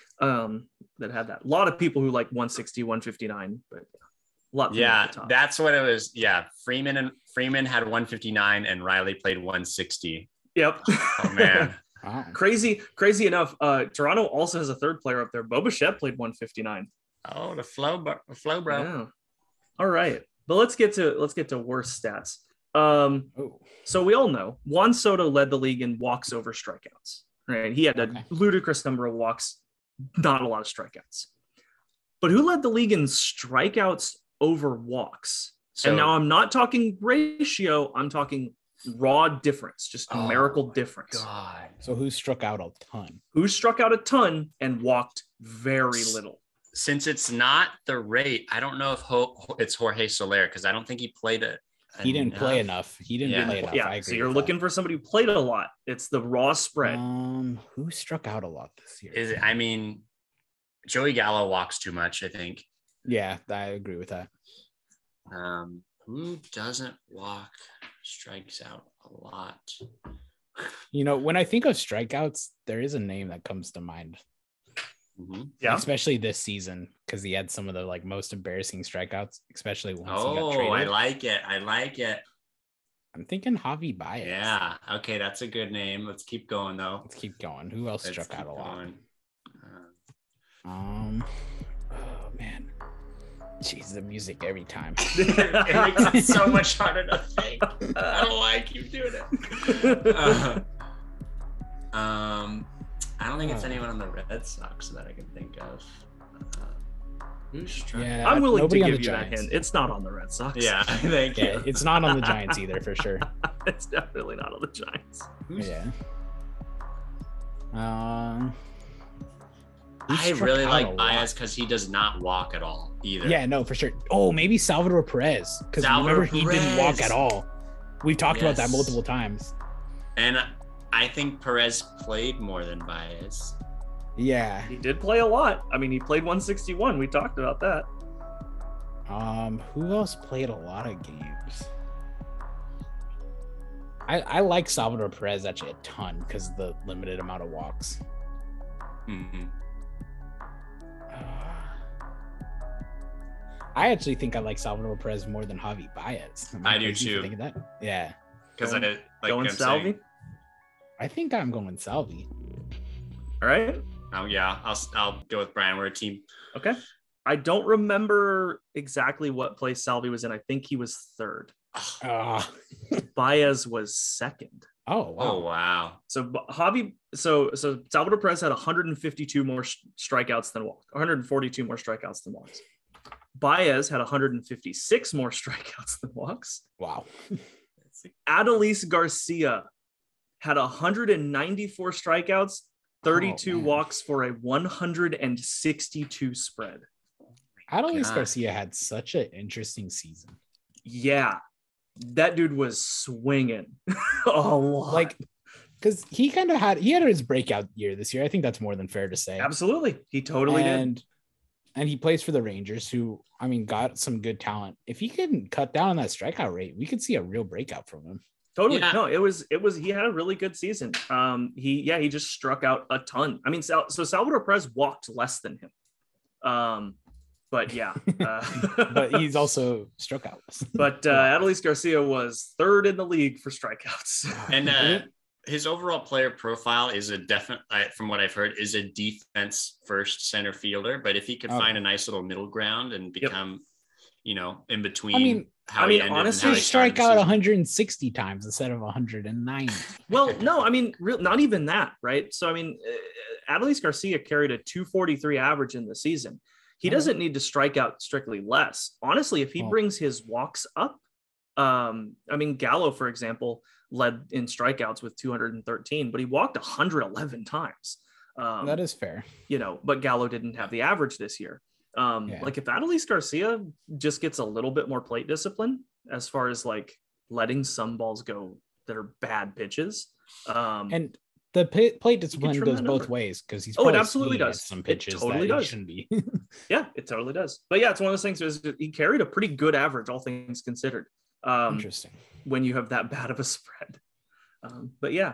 um, that had that. A lot of people who like one sixty, one fifty-nine, but a lot. Yeah, at the top. that's what it was. Yeah, Freeman and Freeman had one fifty-nine, and Riley played one sixty. Yep. Oh man, Wow. crazy, crazy enough. Uh, Toronto also has a third player up there. Bo Bichette played one fifty-nine. oh the flow, bro, the flow, bro. Yeah. All right, but let's get to let's get to worse stats. Um, Oh, so we all know Juan Soto led the league in walks over strikeouts. Right, he had a Okay. ludicrous number of walks, not a lot of strikeouts. But who led the league in strikeouts over walks? So And now I'm not talking ratio, I'm talking raw difference, just Oh numerical my difference. God, so who struck out a ton? Who struck out a ton and walked very little? since it's not the rate, I don't know if Ho- it's Jorge Soler because I don't think he played it. He didn't play enough. He didn't Yeah. play enough. I Yeah, agree so you're with looking for somebody who played a lot. It's the raw that. spread. Um, who struck out a lot this year? Is it, I mean, Joey Gallo walks too much. I think. Yeah, I agree with that. Um, who doesn't walk strikes out a lot? You know, when I think of strikeouts, there is a name that comes to mind, Mhm. Yeah. especially this season because he had some of the like most embarrassing strikeouts, especially once he got Oh, traded. I like it. I like it. I'm thinking Javi Baez. Yeah. Okay, that's a good name. Let's keep going though. Let's keep going. Who else Let's struck out keep a lot? going. Uh, Um, oh man, jeez, the music every time. it makes it so much harder to think. I don't know why I keep doing it. Uh, um, I don't think it's Oh. anyone on the Red Sox that I can think of. Uh, who's struck? Yeah, I'm willing to nobody on give the you that Giants. hint. It's not on the Red Sox. Yeah, thank Yeah, you. it's not on the Giants either for sure. It's definitely not on the Giants. Who's- Yeah. Um. who I struck really out a like lot? Baez because he does not walk at all either. Yeah, no, for sure. Oh, maybe Salvador Perez because Salvador remember he didn't walk Perez. at all. We've talked about that Yes. multiple times. And I think Perez played more than Baez. Yeah. He did play a lot. I mean, he played one sixty-one. We talked about that. Um. Who else played a lot of games? I I like Salvador Perez actually a ton because of the limited amount of walks. Mhm. I actually think I like Salvador Perez more than Javi Baez. Am I do crazy for too. thinking that? Yeah. Because I Going- like Going I'm Salvi. saying, I think I'm going Salvi. All right. oh yeah, I'll I'll go with Brian. We're a team. Okay. I don't remember exactly what place Salvi was in. I think he was third. Oh, Baez was second. oh wow. Oh wow. So B- Javi, so so Salvador Perez had one hundred fifty-two more sh- strikeouts than walks, one hundred forty-two more strikeouts than walks. Baez had one hundred fifty-six more strikeouts than walks. Wow. Adolis Garcia had one hundred ninety-four strikeouts, thirty-two Oh, man. walks for a one hundred sixty-two spread. Adolis God. Garcia had such an interesting season. Yeah, that dude was swinging a lot. Like, because he kind of had he had his breakout year this year. I think that's more than fair to say. absolutely, he totally did. and and he plays for the Rangers, who I mean got some good talent. If he can cut down on that strikeout rate, we could see a real breakout from him. Totally. Yeah. No, it was, it was, he had a really good season. Um, he, yeah, he just struck out a ton. I mean, Sal, so Salvador Perez walked less than him. Um, but yeah, uh, But he's also struck out. but uh, Adolis Garcia was third in the league for strikeouts. And uh, his overall player profile is a definite, I- from what I've heard, is a defense first center fielder. But if he could Okay. find a nice little middle ground and Yep. become, you know, in between. I mean, how I he mean, ended and honestly, how He he started strike the out season. one hundred sixty times instead of one hundred ninety. Well, no, I mean, real, not even that, right? So, I mean, uh, Adolis Garcia carried a two forty-three average in the season. He Oh. doesn't need to strike out strictly less. Honestly, if he Oh. brings his walks up, um, I mean, Gallo, for example, led in strikeouts with two hundred thirteen, but he walked one hundred eleven times. Um, That is fair. you know, but Gallo didn't have the average this year. Um, Yeah. Like if Adolis Garcia just gets a little bit more plate discipline as far as like letting some balls go that are bad pitches. Um, And the pit, plate discipline trim goes that both number. ways because he's Oh, it probably absolutely swinging at does. some It pitches totally that he does. shouldn't be. yeah, it totally does. But yeah, it's one of those things is he carried a pretty good average, all things considered, um, Interesting. when you have that bad of a spread. Um, but yeah,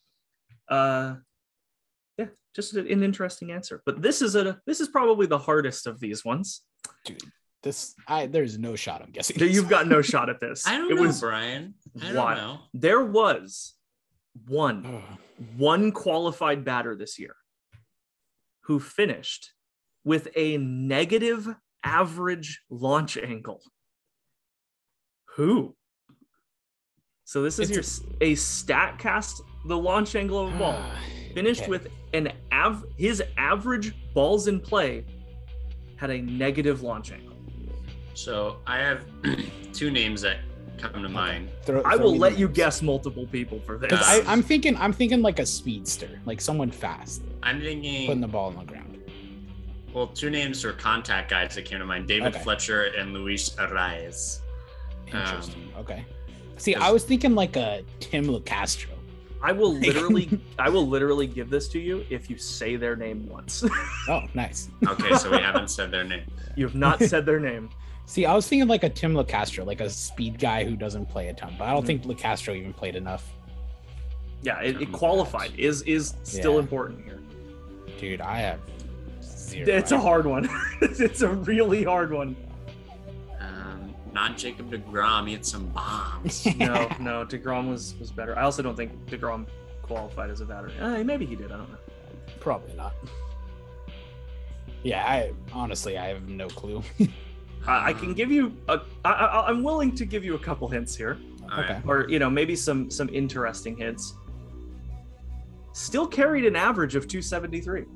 uh, yeah, just an interesting answer. But this is a this is probably the hardest of these ones. Dude, this I there's no shot I'm guessing. You've got no shot at this. I don't it know, was Brian. I don't wild. know. There was one Ugh. one qualified batter this year who finished with a negative average launch angle. Who? So this is It's your a StatCast, the launch angle of a ball, finished Okay. with an av his average balls in play had a negative launch angle. So I have two names that come to mind. Throw- I throw will me let the you names. guess multiple people for this. Because I I'm thinking I'm thinking like a speedster, like someone fast, I'm putting thinking, the ball on the ground. well, two names are contact guys that came to mind: David Okay. Fletcher and Luis Arraez. Interesting. Um, okay. See, I because- was thinking like a Tim LeCastro. I will literally, I will literally give this to you if you say their name once. Oh, nice. Okay, so we haven't said their name. You have not said their name. See, I was thinking like a Tim LeCastro, like a speed guy who doesn't play a ton, but I don't Mhm. think LeCastro even played enough. Yeah, it, it Um, qualified. Is is still Yeah. important here. Dude, I have zero. It's a hard one. It's a really hard one. Um, not Jacob DeGrom. He had some bombs. No, no, DeGrom was was better. I also don't think DeGrom qualified as a batter. Uh, maybe he did. I don't know. Probably not. Yeah, I honestly I have no clue. I, I can give you a. I, I, I'm willing to give you a couple hints here, All right. Okay. or you know maybe some some interesting hints. Still carried an average of two seventy-three.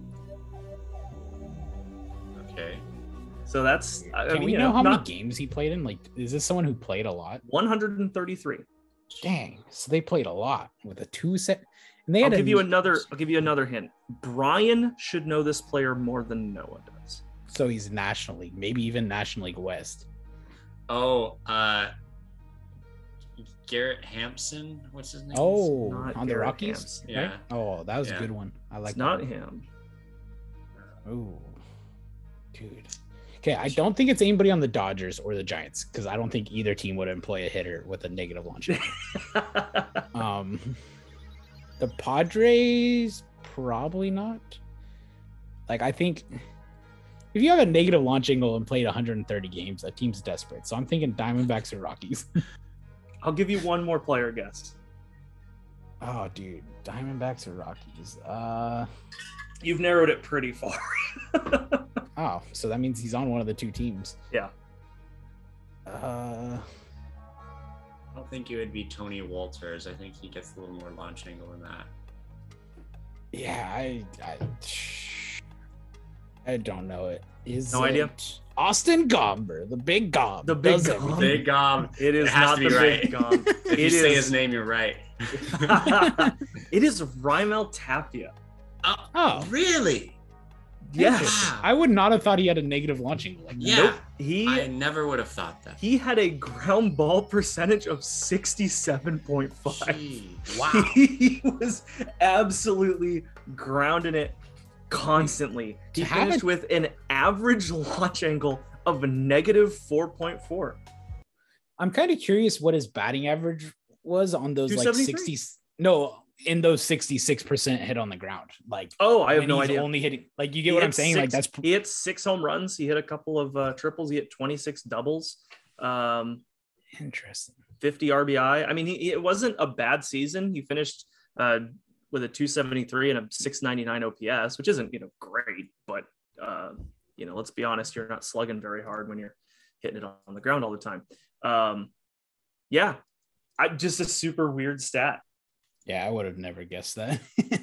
Okay. So that's. I Can mean, we you know how not many games he played in? Like, is this someone who played a lot? one hundred thirty-three. Dang, so they played a lot with a two set. And they I'll had give a, you another. I'll give you another hint. Brian should know this player more than Noah does. So he's National League, maybe even National League West. Oh, uh, Garrett Hampson. What's his name? Oh, not on the Garrett Rockies. Hampson. Yeah. Oh, that was Yeah. a good one. I like It's that not one. him. Oh, dude. Okay, I don't think it's anybody on the Dodgers or the Giants because I don't think either team would employ a hitter with a negative launch. um, the Padres probably not. Like I think If you have a negative launch angle and played one hundred thirty games, that team's desperate. So I'm thinking Diamondbacks or Rockies. I'll give you one more player guess. Oh, dude, Diamondbacks or Rockies? Uh, You've narrowed it pretty far. oh, so that means he's on one of the two teams. Yeah. Uh, I don't think it would be Tony Walters. I think he gets a little more launch angle than that. yeah, I, I, I don't know it. Is No it idea. Austin Gomber, the big Gom. The big does Gom. everything. Big Gom. It is It has not to be the right. big Gom. If It you say is- his name, you're right. It is Raimel Tapia. Oh, Oh. really? Yes. Wow. I would not have thought he had a negative launching like that. Yeah. Nope. He I never would have thought that. he had a ground ball percentage of sixty-seven point five. Gee, wow. He was absolutely grounding it constantly. He To have finished a- with an average launch angle of a negative four point four. I'm kind of curious what his batting average was on those like two seventy-three? sixty. No, in those sixty-six percent hit on the ground. Like, Oh, I have when no he's idea. only hitting. Like, you He get what hit I'm saying? six- Like, that's he hit six home runs. He hit a couple of uh, triples. He hit twenty-six doubles. Um, interesting. fifty R B I. I mean, he, it wasn't a bad season. He finished uh, with a two seventy-three and a six ninety-nine O P S, which isn't, you know, great, but uh, you know, let's be honest, you're not slugging very hard when you're hitting it on the ground all the time. Um, yeah, I just a super weird stat. Yeah, I would have never guessed that.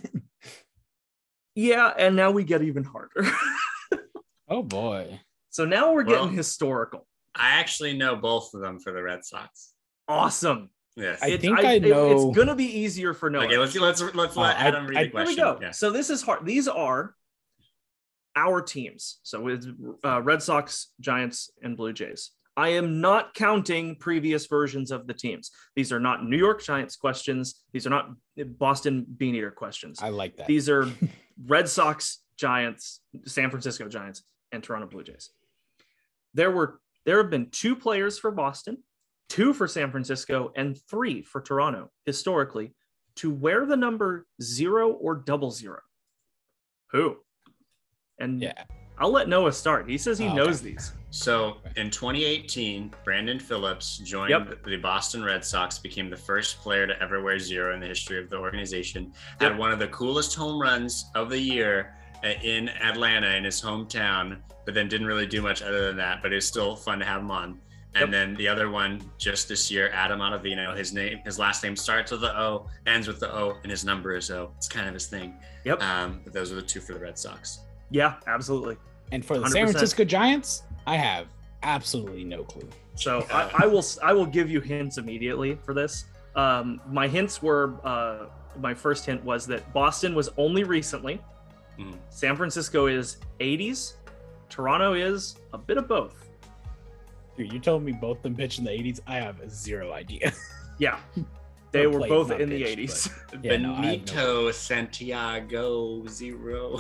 Yeah, and now we get even harder. Oh boy. So now we're Well- getting historical. I actually know both of them for the Red Sox. Awesome. Yes. I It's- think I it- know- it's gonna be easier for Noah. Okay, let's let's let's Oh, let I- Adam read I- the here we Here we question. go. Yeah. So this is hard. These are our teams. So with uh, Red Sox, Giants, and Blue Jays. I am not counting previous versions of the teams. These are not New York Giants questions. These are not Boston Bean Eater questions. I like that. These are Red Sox, Giants, San Francisco Giants, and Toronto Blue Jays. There were there have been two players for Boston, two for San Francisco, and three for Toronto historically to wear the number zero or double zero. Who? And yeah. I'll let Noah start. He says he Oh, knows okay. these. So in twenty eighteen, Brandon Phillips joined Yep. the Boston Red Sox, became the first player to ever wear zero in the history of the organization. Yep. Had one of the coolest home runs of the year uh, in Atlanta in his hometown, but then didn't really do much other than that. But it's still fun to have him on. And Yep. then the other one just this year, Adam Ottavino. His name, his last name starts with the O, ends with the O, and his number is O. It's kind of his thing. Yep. Um, but those are the two for the Red Sox. Yeah, absolutely. And for the one hundred San percent. Francisco Giants, I have absolutely no clue. So Yeah. I, I will I will give you hints immediately for this. Um, my hints were uh, my first hint was that Boston was only recently. Mhm. San Francisco is eighties. Toronto is a bit of both. Dude, you told me both them pitched in the eighties. I have zero idea. Yeah, they Or were played, both not in the pitched, eighties. Yeah, no, I have no Benito Santiago zero.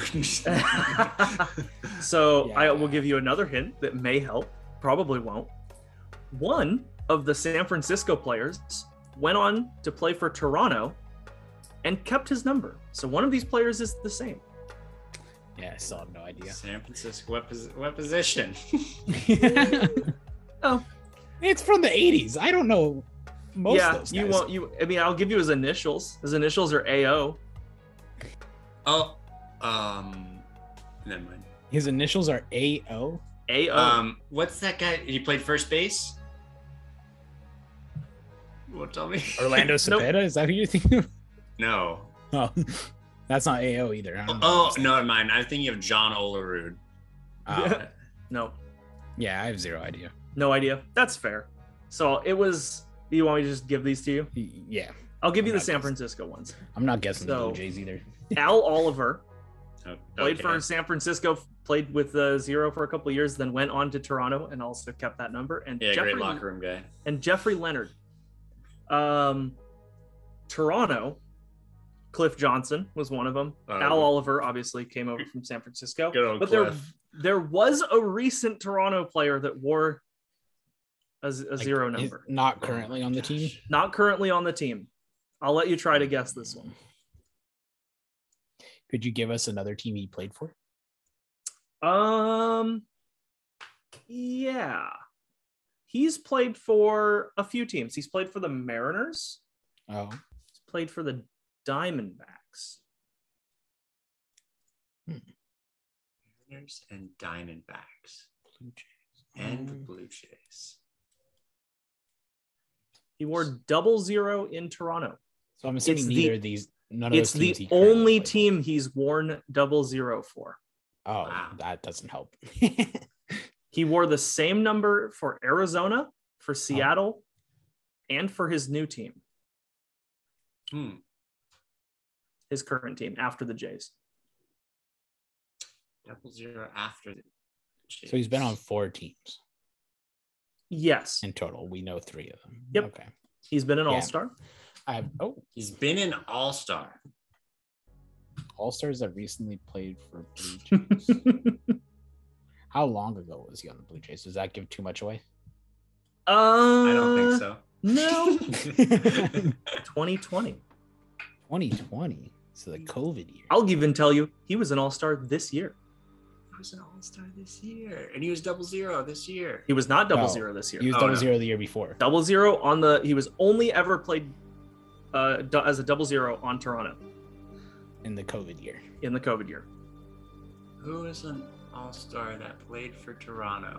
So I Yeah. will give you another hint that may help, probably won't. One of the San Francisco players went on to play for Toronto and kept his number. So one of these players is the same. Yeah, I still have no idea. San Francisco, what, pos- what position? Oh, It's from the eighties. I don't know most yeah, of those you guys. won't. You, I mean, I'll give you his initials. His initials are A O. Oh, um, never mind. His initials are A O. A O. Um, what's that guy? He played first base. Well, tell me. Orlando Cepeda. Is that who you're thinking of? No. Oh, that's not A O either. I don't know Oh, what I'm no, never mind. I'm thinking of John Olerud. saying. Oh, no, yeah, I have zero idea. no idea. That's fair. So it was. You want me to just give these to you? Y- Yeah, I'll give you I'm the not San guessing. Francisco ones. I'm not guessing the So- Blue Jays either. Al Oliver Oh, played okay. for San Francisco, played with uh, zero for a couple of years, then went on to Toronto and also kept that number. And Yeah, Jeffrey, great locker room guy. and Jeffrey Leonard. Um, Toronto, Cliff Johnson was one of them. Oh, Al good. Oliver obviously came over from San Francisco. Good old But there, Cliff. there was a recent Toronto player that wore a, z- a Like, zero he's number. Not currently on the team. Not currently on the team. I'll let you try to guess this one. Could you give us another team he played for? Um, yeah. He's played for a few teams. He's played for the Mariners. Oh, He's played for the Diamondbacks. Mariners and Diamondbacks Blue Jays. and the Um, Blue Jays. He wore double zero in Toronto. So I'm assuming It's neither the- of these. None of It's those the teams he currently only plays. team he's worn double zero for. Oh, Wow. that doesn't help. He wore the same number for Arizona, for Seattle, and for his new team, Hmm. his current team after the Jays. Double zero after the Jays. So he's been on four teams Yes, in total. We know three of them. Yep. Okay. he's been an Yeah. all-star. I have oh He's been an all-star. all stars that recently played for Blue Jays. How long ago was he on the Blue Jays? Does that give too much away? Uh, I don't think so. No, twenty twenty. twenty twenty. So the COVID year. I'll even tell you, he was an all-star this year. He was an all-star this year, and he was double zero this year. He was not double No. zero this year. He was Oh, double no. zero the year before. Double zero on the. He was only ever played uh, du- as a double zero on Toronto In the COVID year. in the COVID year. Who is an all-star that played for Toronto?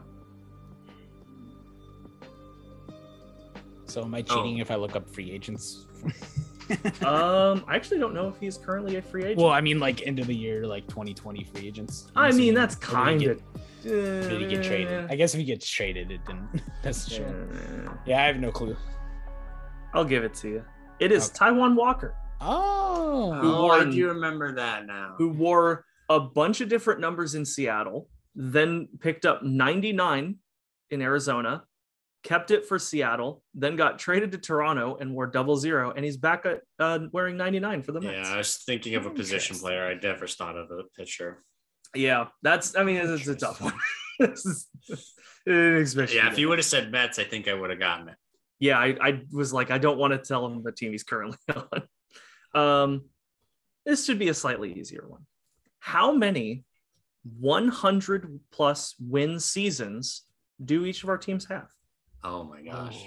So am I Oh. cheating if I look up free agents? Um, I actually don't know if he's currently a free agent. Well, I mean, like end of the year, like twenty twenty free agents. I'm I mean, assuming. that's Or did he kind get- of. Did he get traded? I guess if he gets traded, it didn't. That's true. Uh, Yeah, I have no clue. I'll give it to you. It is Okay. Taiwan Walker, Oh, Oh, wore- I do remember that now. who wore a bunch of different numbers in Seattle, then picked up ninety-nine in Arizona, kept it for Seattle, then got traded to Toronto and wore double zero, and he's back at uh, wearing ninety-nine for the Yeah, Mets. I was thinking of a position Interesting. player. I never thought of a pitcher. Yeah, that's. I mean, it's, it's a tough one. This is- especially Yeah, if you would have said Mets, I think I would have gotten it. yeah, I, I was like, I don't want to tell him the team he's currently on. Um, this should be a slightly easier one. How many one hundred plus win seasons do each of our teams have? Oh my gosh.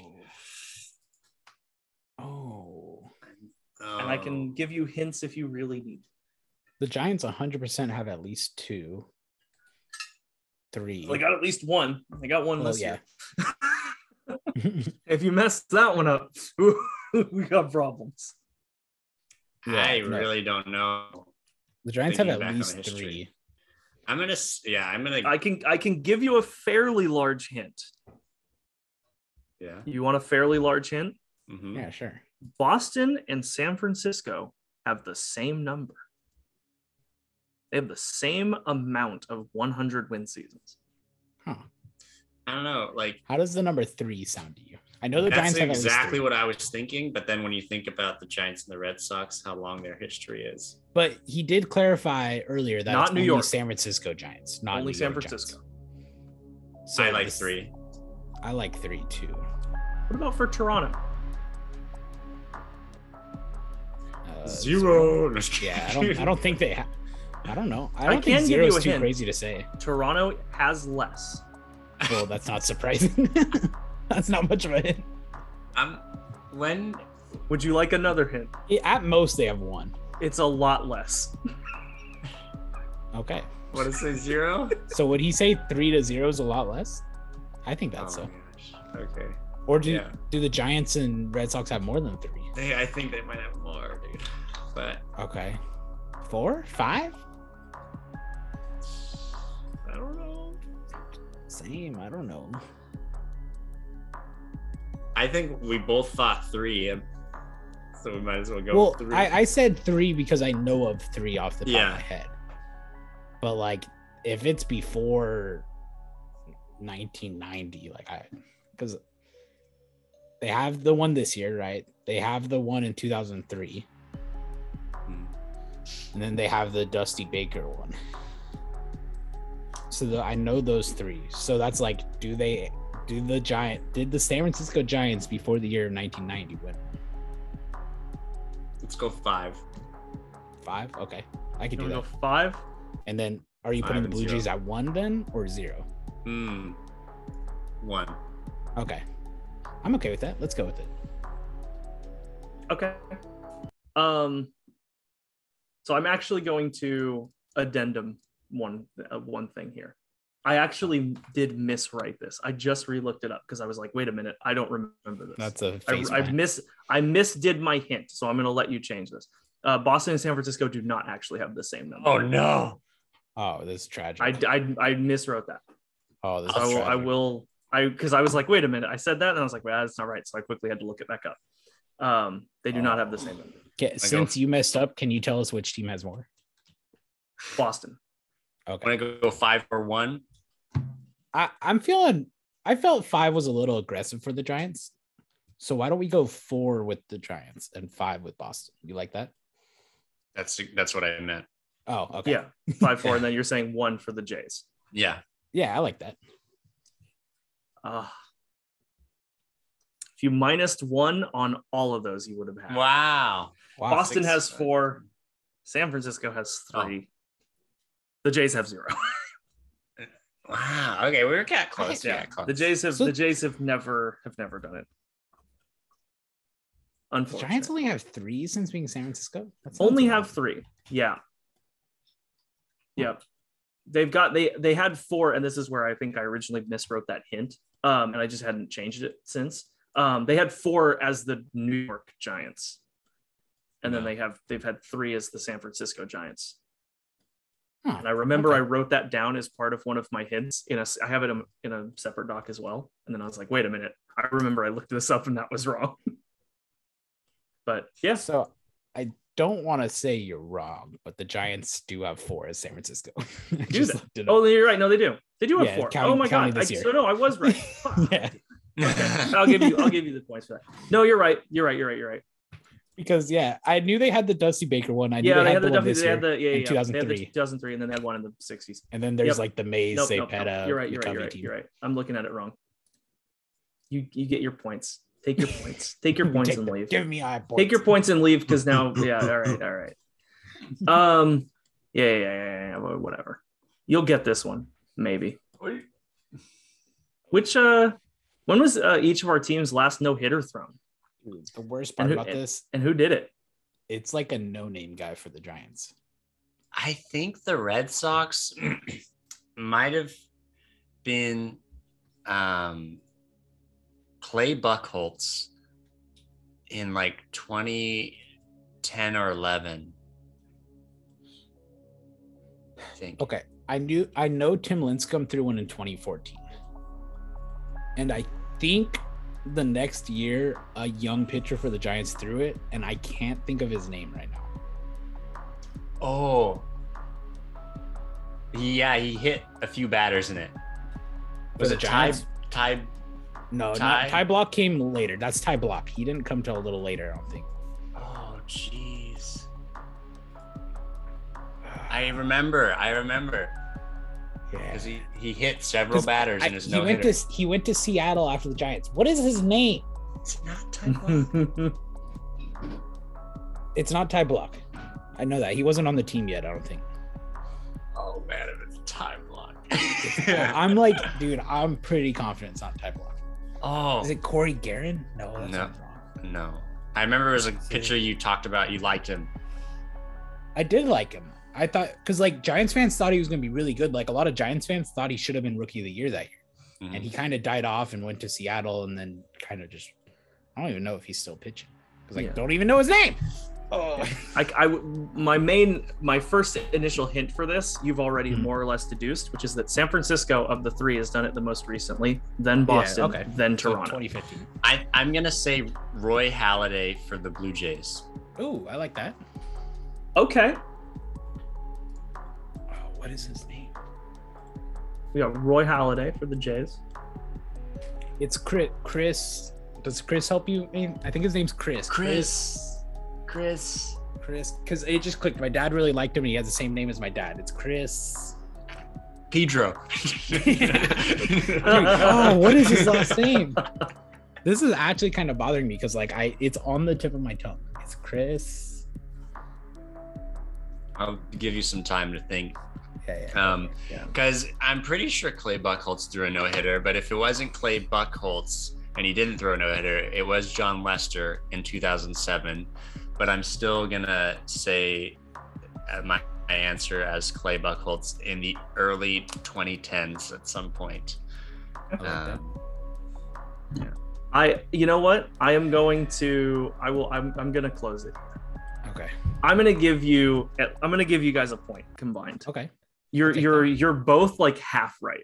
Oh, And I can Oh. give you hints if you really need. the Giants one hundred percent have at least two, three. They got at least one. They got one Well, this yeah. year. If you mess that one up, we got problems. I Yeah, no. really don't know. The Giants have Thinking at back on least the history. three. I'm gonna. s- Yeah, I'm gonna. I can I can give you a fairly large hint. yeah. You want a fairly large hint? Mhm. Yeah, sure. Boston and San Francisco have the same number. They have the same amount of one hundred win seasons. Huh. I don't know. Like How does the number three sound to you? I know the that's Giants have at least exactly three, what I was thinking. But then when you think about the Giants and the Red Sox, how long their history is. but he did clarify earlier that Not it's New only York. San Francisco Giants, not Only New San York Francisco. Giants. So I like this- three. I like three too. What about for Toronto? Uh, Zero. Yeah, I don't. I don't think they have. I don't know. I I don't can think give zero you is a too hint. crazy to say. Toronto has less. Well, that's not surprising. That's not much of a hint. I'm when Would you like another hint? At most, they have one. It's a lot less. Okay. what is it? Zero? So would he say three to zero is a lot less? I think that's oh so. my gosh. Okay. Or do Yeah. do the Giants and Red Sox have more than three? They, I think they might have more, dude. But Okay. Four? Five? I don't know. Same. I don't know. I think we both thought three, and so we might as well go Well, with three. I, I said three because I know of three off the top Yeah. of my head. But like, if it's before nineteen ninety, like I, because they have the one this year, right? They have the one in two thousand three, Hmm. and then they have the Dusty Baker one. So the, I know those three. So that's like, do they? Do the Giant? Did the San Francisco Giants before the year of nineteen ninety win? Let's go five. Five? Okay, I could You do want that. to go five? And then Are you putting Five the and Blue zero. Jays at one then or zero? Mm, one. Okay. I'm okay with that. Let's go with it. Okay. Um. So I'm actually going to addendum one uh, one thing here. I actually did miswrite this. I just re-looked it up because I was like, wait a minute, I don't remember this. That's a I, face I plant. miss I misdid my hint, so I'm going to let you change this. Uh, Boston and San Francisco do not actually have the same number. Oh no. Oh, this is tragic. I, I, I miswrote that. oh, this So I is will, I tragic. will, I because I was like, wait a minute, I said that, and I was like, well, that's not right. So I quickly had to look it back up. Um, they do not have the same number. Okay, since you messed up, can you tell us which team has more? Boston. Okay. Want to go five or one? I, I'm feeling I felt five was a little aggressive for the Giants. So why don't we go four with the Giants and five with Boston? You like that? That's that's what I meant. Oh, okay. Yeah, five four, and then you're saying one for the Jays. Yeah. Yeah, I like that. Uh, if you minused one on all of those, you would have had. Wow. Wow. Boston six- has four. San Francisco has three. The Jays have zero. Wow. Okay, we were cat close. Yeah, Yeah, close. the Jays have So- the Jays have never have never done it. The Unfortunately, Giants only have three since being San Francisco. That sounds only wild. have three. Yeah. Yep. They've got they they had four, and this is where I think I originally miswrote that hint. Um, and I just hadn't changed it since. Um, they had four as the New York Giants, and then Yeah. they have they've had three as the San Francisco Giants. Huh, And I remember okay. I wrote that down as part of one of my hints in a I have it in, in a separate doc as well. And then I was like, wait a minute, I remember I looked this up and that was wrong. But yeah, So I don't want to say you're wrong, but the Giants do have four as San Francisco. I just they? looked it up. oh, you're right. No, they do. They do have Yeah, four. counting- oh my counting god! I, this year. so no, I was right. Fuck. Yeah, Okay. I'll give you. I'll give you the points for that. No, you're right. You're right. You're right. You're right. because yeah, I knew they had the Dusty Baker one. I knew Yeah, they, they had had the the one W. this They had year, the yeah, in yeah. They had the two thousand three. two thousand three, and then they had one in the sixties. and then there's Yep. like the Mays, Nope, Say nope, nope. Peta. You're right. You're right. You're McCovey right. team. You're right. I'm looking at it wrong. You you get your points. Take your points. Take your points Take and the- leave. Give me eye points. Take your points and leave because now, yeah, all right, all right. Um, yeah, yeah, yeah, yeah, yeah, whatever. You'll get this one, maybe. Which, uh, when was uh, each of our teams' last no hitter thrown, The worst part And who- about this, and who did it? it's like a no-name guy for the Giants. I think the Red Sox might have been um, Clay Buchholz in like twenty ten or eleven. I think. Okay, I knew I know Tim Lincecum threw one in twenty fourteen, and I think the next year a young pitcher for the Giants threw it, and I can't think of his name right now. Oh. Yeah, he hit a few batters in it. For Was the it Ty? Giants? Ty? No, Ty? not Ty Block came later. That's Ty Block. He didn't come till a little later, I don't think. Oh, jeez. I remember. I remember. Yeah. Because he, he hit several 'Cause batters I- in his he no went hitter. to he went to Seattle after the Giants. What is his name? It's not Ty Block. It's not Ty Block. I know that he wasn't on the team yet. I don't think. Oh man, if it's Ty Block. I'm like, dude, I'm pretty confident it's not Ty Block. oh Is it Corey Guerin? No, that No. sounds wrong. no. I remember it was a picture you talked about. You liked him. I did like him. I thought because like Giants fans thought he was gonna be really good. Like a lot of Giants fans thought he should have been rookie of the year that year, Mhm. and he kind of died off and went to Seattle, and then kind of just I don't even know if he's still pitching because I Yeah. don't even know his name. Oh, I, I, my main, my first initial hint for this, you've already Mhm. more or less deduced, which is that San Francisco of the three has done it the most recently, then Boston, okay. then so Toronto. twenty fifteen. I, I'm gonna say Roy Halladay for the Blue Jays. Ooh, I like that. Okay, Oh, what is his name? we got Roy Halladay for the Jays. It's Chris. Chris. Does Chris help you? I mean, I think his name's Chris. Chris. Chris. Chris. Because it just clicked. My dad really liked him. And he has the same name as my dad. It's Chris. Pedro. Dude, oh, what is his last name? This is actually kind of bothering me because like I, it's on the tip of my tongue. It's Chris. I'll give you some time to think. Yeah, yeah. Um, Yeah. because I'm pretty sure Clay Buchholz threw a no hitter, but if it wasn't Clay Buchholz and he didn't throw a no hitter, it was John Lester in two thousand seven. But I'm still gonna say uh, my, my answer as Clay Buchholz in the early twenty tens at some point. I like that. Um, I, you know what? I am going to. I will. I'm. I'm gonna close it. Okay. I'm gonna give you. I'm gonna give you guys a point combined. Okay. You're. I'll take You're. that. You're both like half right.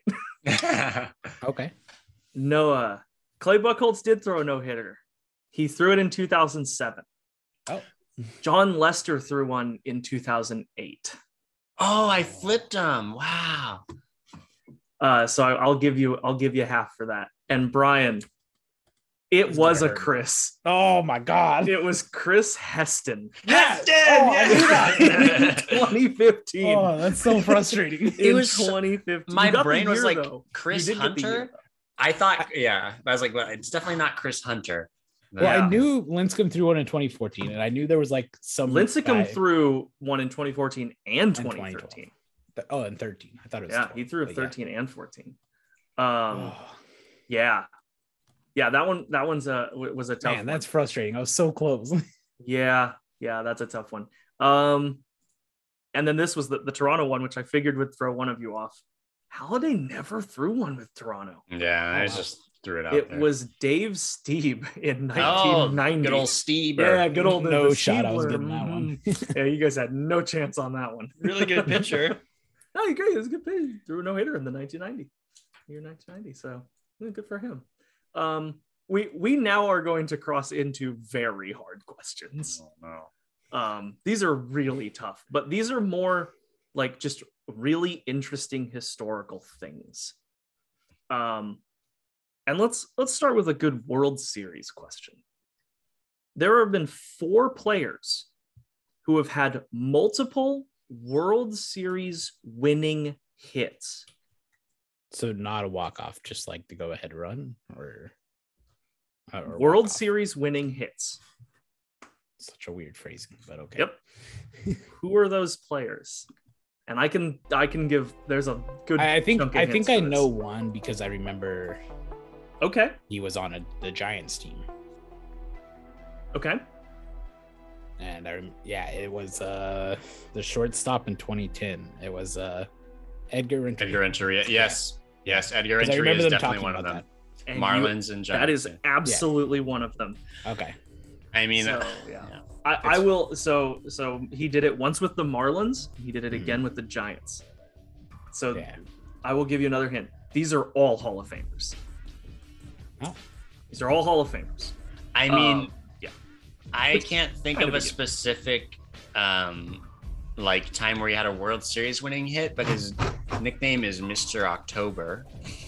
Okay. Noah. Clay Buchholz did throw a no hitter. He threw it in two thousand seven. Oh. John Lester threw one in two thousand eight. oh, I flipped him. Wow. Uh, so I, I'll give you. I'll give you half for that. And Brian, it He's was a never heard. Chris. Oh my God. It was Chris Heston. Heston, Oh, I knew that. in twenty fifteen. Oh, that's so frustrating. It In was so- twenty fifteen. My You got the brain was year, like though. Chris You did get the year, Hunter. though. I thought, yeah, I was like, well, it's definitely not Chris Hunter. Well, Yeah. I knew Lincecum threw one in twenty fourteen, and I knew there was like some Lincecum guy- threw one in twenty fourteen and And twenty thirteen. Oh, and thirteen. I thought it was. Yeah, twelve, he threw a but thirteen and fourteen. Yeah. Um, Oh, yeah, yeah, that one, that one's a was a tough man, one. that's frustrating. I was so close. Yeah, yeah, that's a tough one. Um, and then this was the, the Toronto one, which I figured would throw one of you off. Halliday never threw one with Toronto. Yeah, I wow. just threw it out It there. was Dave Steeb in oh, nineteen ninety. good old Steve. Yeah, good old No the shot I was Stiebler. getting that one. Mhm. Yeah, you guys had no chance on that one. Really good pitcher. No, you're great. It was a good pitch. Threw a no hitter in the nineteen ninety year, nineteen ninety. So yeah, good for him. Um, we we now are going to cross into very hard questions. Oh, no. Um, these are really tough, but these are more like just really interesting historical things. Um, and let's let's start with a good World Series question. There have been four players who have had multiple World Series winning hits. So not a walk off, just like the go ahead run, or, or World walk-off. Series winning hits. Such a weird phrasing, but okay. Yep. Who are those players? And I can I can give. There's a good. I, I think chunk of I think hints I for this. know one because I remember Okay. he was on a, the Giants team, Okay. and I rem- yeah, it was uh the shortstop in twenty ten. It was uh Edgar Renteria. Edgar Renteria. Yes. Yes. Edgar 'Cause I Renteria remember is them definitely talking one of about them. And you- Marlins and Giants. that is yeah. absolutely one of them. that. Okay. I mean, So, uh, yeah. yeah. I, I It's- will. So so he did it once with the Marlins. He did it Mhm. again with the Giants. So Yeah. I will give you another hint. These are all Hall of Famers. Oh. These are all Hall of Famers. I mean, Um, yeah. I Which can't think kind of of a a given. specific um like time where he had a World Series winning hit, but his nickname is Mister October.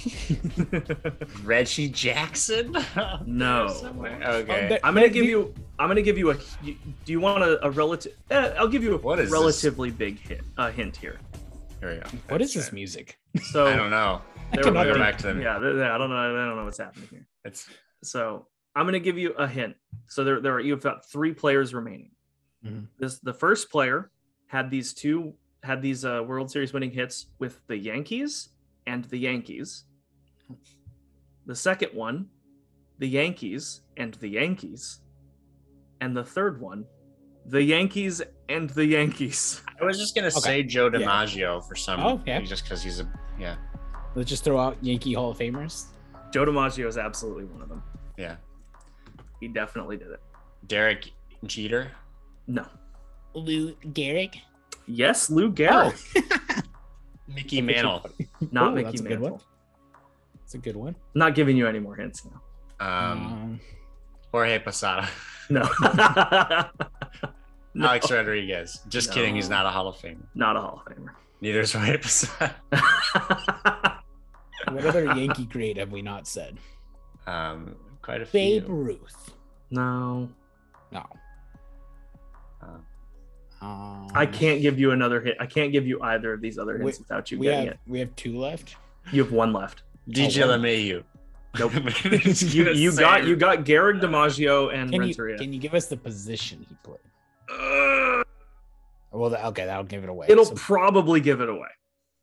Reggie Jackson? No. Somewhere. Oh, Okay. that- I'm gonna that- give you. I'm gonna give you a. you- Do you want a, a relative? Eh, I'll give you a What is this? relatively big hit. A hint here. Here we go. What is That's this it. music? So I don't know. there- cannot there- go back to them. Yeah, there- there- I don't know. I don't know what's happening here. It's So I'm gonna give you a hint. So there, there are you've got three players remaining. Mhm. This the first player had these two had these uh, World Series winning hits with the Yankees and the Yankees. The second one, the Yankees and the Yankees, and the third one, the Yankees and the Yankees. I was just gonna say Joe DiMaggio for some Oh, yeah. just because he's a yeah. Let's just throw out Yankee Hall of Famers. Joe DiMaggio is absolutely one of them. Yeah. He definitely did it. Derek Jeter. No. Lou Gehrig. Yes, Lou Gehrig. Mickey Mantle. Not Oh, Mickey that's a good Mantle. one. It's a good one. Not giving you any more hints now. Um Um, Jorge Posada. No. No. Alex Rodriguez. Just No. kidding, he's not a Hall of Famer. Not a Hall of Famer. Neither is Jorge Posada. what other Yankee great have we not said? Um quite a few. Babe Ruth. No. No. Uh, Um, I can't give you another hit. I can't give you either of these other We- hints without you We getting have it. we have two left. You have one left. D J Oh, wow. LeMahieu. Nope. Just You, gonna you say got it. you got Garrick DiMaggio and Can you Renteria. can you give us the position he played? Uh, Well, th- okay, that'll give it away. it'll So probably give it away.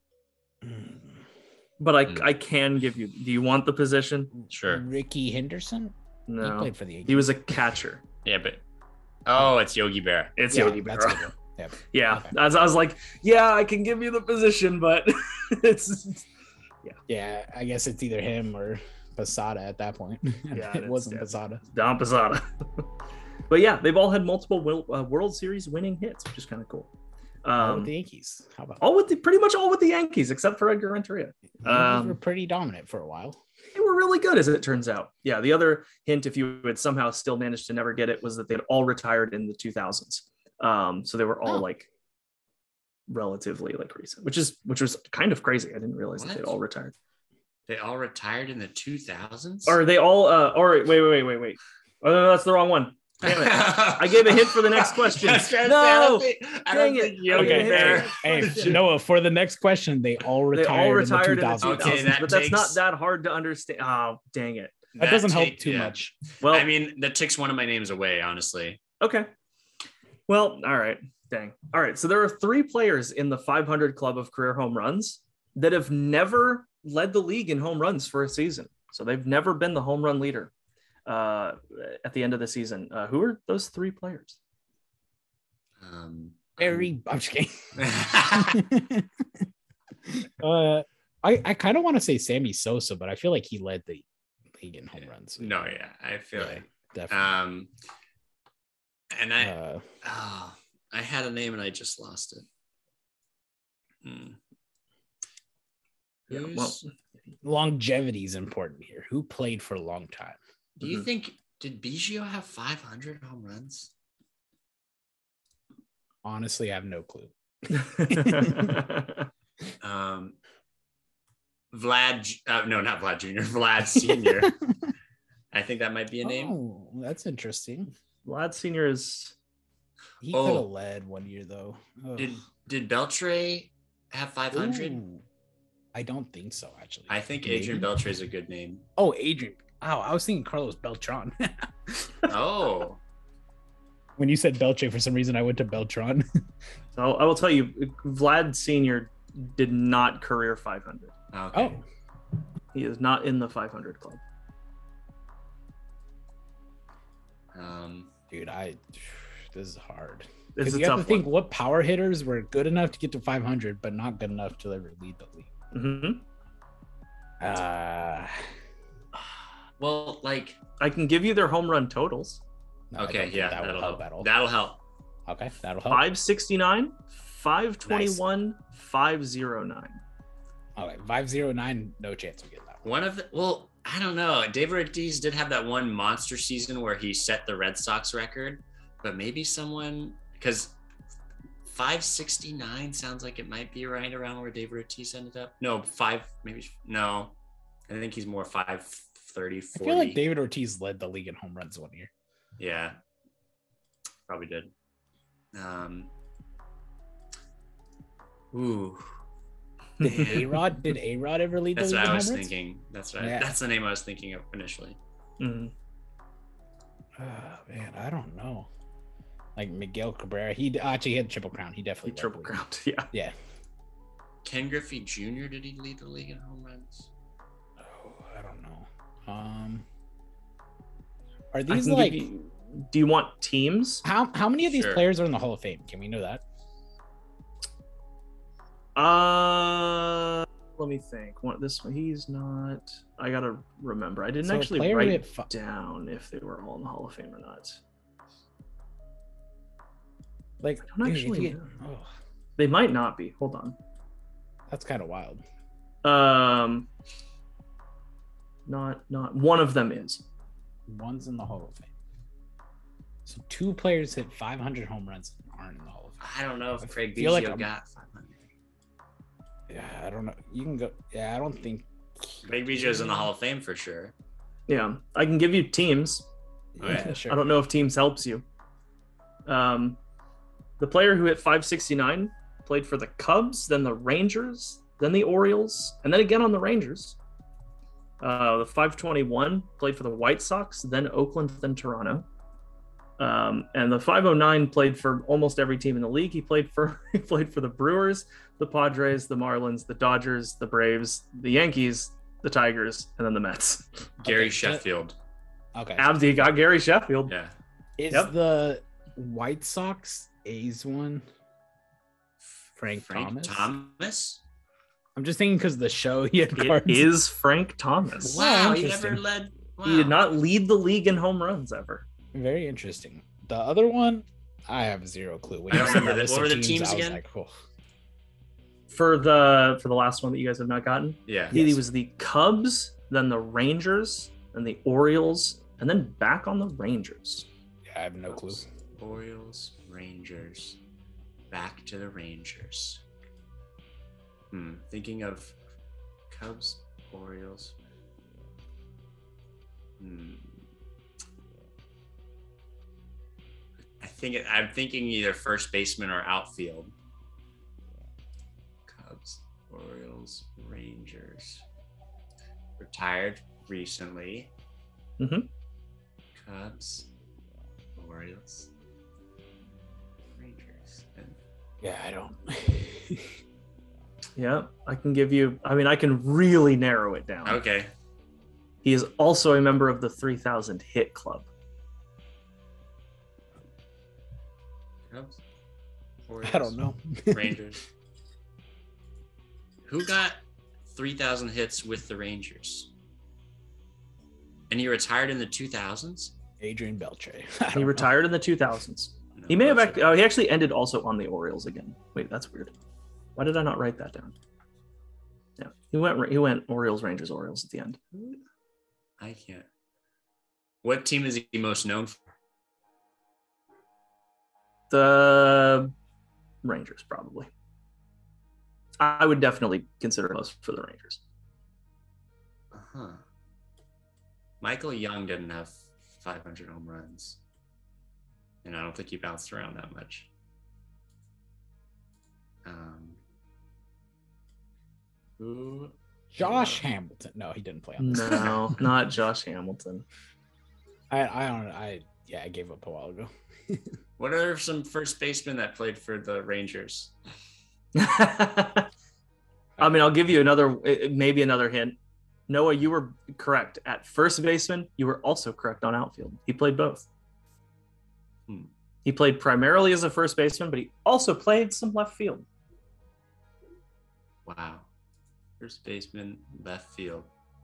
but I Hmm. I can give you. Do you want the position? Sure. Ricky Henderson. He No, played for the Yankees. he was a catcher. Yeah, but oh, it's Yogi Berra. It's yeah, Yogi that's Berra. good. Yeah. Yeah, Okay. as I was like, yeah, I can give you the position, but it's Yeah, I guess it's either him or Posada at that point. Yeah, it it's- wasn't yeah. Posada. Don Posada. But yeah, they've all had multiple World, uh, World Series winning hits, which is kind of cool. All Um, with the Yankees. How about all with the pretty much all with the Yankees, except for Edgar Renteria. the Yankees um, were pretty dominant for a while. They were really good, as it turns out. Yeah, the other hint, if you had somehow still managed to never get it, was that they had all retired in the two thousands. Um, so they were all Oh. like relatively like recent, which is which was kind of crazy. I didn't realize that What? they'd all retired. They all retired in the two thousands. Or they all? Uh, or wait, wait, wait, wait, wait. Oh no, that's the wrong one. Damn it. I gave a hint for the next question. I was trying to No, say, I don't think, I dang don't it. think Yogi Okay, Berra. Hey, hey, Noah, for the next question, they all They retired, all retired in the in the two thousands. two thousands, Okay, that but that's not takes- that hard to understand. Oh, dang it. that doesn't help take- too yeah. much. Well, I mean, that takes one of my names away, honestly. okay. Well, all right. Dang. All right. So there are three players in the five hundred club of career home runs that have never led the league in home runs for a season. So they've never been the home run leader uh, at the end of the season. Uh, who are those three players? Um, Very, I'm just kidding. uh, I, I kind of want to say Sammy Sosa, but I feel like he led the league in home runs. no, yeah, I feel Yeah, like. definitely. Um, and I, uh, oh, I had a name and I just lost it. Hmm. Yeah, Who's- well, longevity is important here. Who played for a long time? do you Mhm. think did Biggio have five hundred home runs? Honestly, I have no clue. Um, Vlad, J- uh, no, not Vlad Junior Vlad Senior I think that might be a name. Oh, that's interesting. Vlad Senior is He Oh. could have led one year though. Ugh. Did did Beltre have five hundred? Ooh, I don't think so, actually. I think Adrian Maybe. Beltre is a good name. Oh, Adrian. Oh, I was thinking Carlos Beltran. Oh, When you said Belche, for some reason, I went to Beltran. so I will tell you, Vlad Senior did not career five hundred. okay. Oh, He is not in the five hundred club. Um, dude, I. This is hard. This Because is a you have tough to think one. what power hitters were good enough to get to five hundred, but not good enough to ever lead the league. Mhm. Uh, well, like, I can give you their home run totals. no, I don't okay, think yeah, that will that'll help help. at all. That'll help. Okay, that'll help. five sixty-nine, five twenty-one, five oh nine. Okay, five zero nine, no chance of getting that one. One of the well, I don't know. David Ortiz did have that one monster season where he set the Red Sox record, but maybe someone because five sixty-nine sounds like it might be right around where David Ortiz ended up. No, five maybe no. I think he's more five thirty, I forty. feel like David Ortiz led the league in home runs one year. Yeah, probably did. Um, ooh, Did A Rod? Did A Rod ever lead the that's league what in I home was runs? thinking. That's what I, Yeah. that's the name I was thinking of initially. Mhm. Oh, man, I don't know. Like Miguel Cabrera, he d- actually he had triple crown. He He definitely led triple the league. crowned. Yeah. Yeah. Ken Griffey Junior Did he lead the league in home runs? Oh, I don't know. Um, are I these can like give you- do you want teams? how how many of these Sure. players are in the Hall of Fame? Can we know that? Uh, let me think. What this one? He's not. I gotta remember. I didn't So a actually player write hit fi- down if they were all in the Hall of Fame or not. Like, I don't dude, if actually you- know. oh, They might not be. Hold on. that's kind of wild. Um, not not one of them is. One's in the Hall of Fame. So two players hit five hundred home runs and aren't in the Hall of Fame. I don't know if I Craig feel like Biggio I'm- got five hundred. Yeah, I don't know. You can go. Yeah, I don't think. Craig Biggio's in the Hall of Fame for sure. Yeah, I can give you teams. Yeah, sure. I don't know if teams helps you. Um, the player who hit five sixty-nine played for the Cubs, then the Rangers, then the Orioles, and then again on the Rangers. Uh, the five twenty-one played for the White Sox, then Oakland, then Toronto. Um, and the five oh nine played for almost every team in the league. He played for he played for the Brewers, the Padres, the Marlins, the Dodgers, the Braves, the Yankees, the Tigers, and then the Mets. Gary Okay, Sheffield. Okay. Abdi got Gary Sheffield. Yeah. Is Yep. the White Sox A's one Frank, Frank Thomas? Thomas? I'm just thinking because the show he had It cards. is Frank Thomas. Wow, Wow, he interesting. never led. Wow. He did not lead the league in home runs ever. Very interesting. The other one, I have zero clue. When I you don't said remember that the- what list were of the teams I was again? like, oh. For the for the last one that you guys have not gotten, Yeah. he Yes. was the Cubs, then the Rangers, then the Orioles, and then back on the Rangers. Yeah, I have no clue. Orioles, Rangers, back to the Rangers. Hmm. Thinking of Cubs, Orioles. Hmm. I think it, I'm thinking either first baseman or outfield. Cubs, Orioles, Rangers. Retired recently. Mhm. Cubs, Orioles, Rangers, and Yeah, I don't. Yeah, I can give you. I mean, I can really narrow it down. okay. He is also a member of the three thousand Hit Club. Cubs, I don't know. Rangers. Who got three thousand hits with the Rangers? And he retired in the two thousands? Adrian Beltre. I He don't know. retired in the two thousands. No, He may have. that's Act- oh, he actually ended also on the Orioles again. Wait, that's weird. Why did I not write that down? Yeah, he went. He went Orioles, Rangers, Orioles at the end. I can't. What team is he most known for? The Rangers, probably. I would definitely consider most for the Rangers. Uh-huh. Michael Young didn't have five hundred home runs. And I don't think he bounced around that much. Um, who? Josh Hamilton. No, he didn't play on this. No, not Josh Hamilton. I, I don't. I yeah, I gave up a while ago. What are some first basemen that played for the Rangers? I mean, I'll give you another, maybe another hint. Noah, you were correct at first baseman. You were also correct on outfield. He played both. Hmm. He played primarily as a first baseman, but he also played some left field. Wow. First baseman, left field.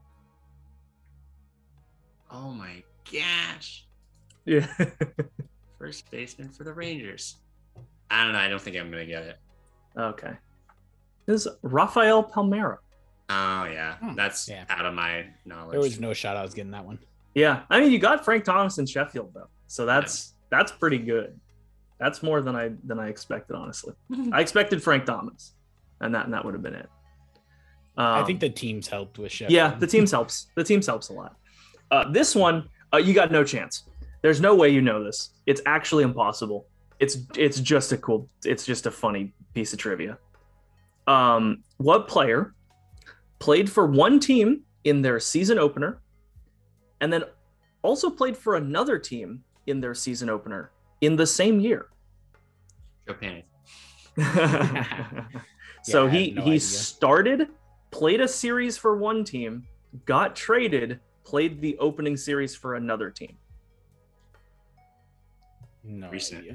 Oh my gosh. Yeah. First baseman for the Rangers. I don't know. I don't think I'm going to get it. Okay. This is Rafael Palmeiro. Oh, yeah. Hmm, That's yeah. out of my knowledge. There was no shot I was getting that one. Yeah. I mean, you got Frank Thomas in Sheffield though. So that's that's pretty good. That's more than I than I expected, honestly. I expected Frank Thomas. And that and that would have been it. Um, I think the teams helped with Sheffield. Yeah, the teams helps. The teams helps a lot. Uh, this one, uh, you got no chance. There's no way you know this. It's actually impossible. It's it's just a cool. It's just a funny piece of trivia. Um, what player played for one team in their season opener, and then also played for another team in their season opener in the same year? Joe Panic. So Yeah, I he had no he idea. started, played a series for one team, got traded, played the opening series for another team. No Recent. idea.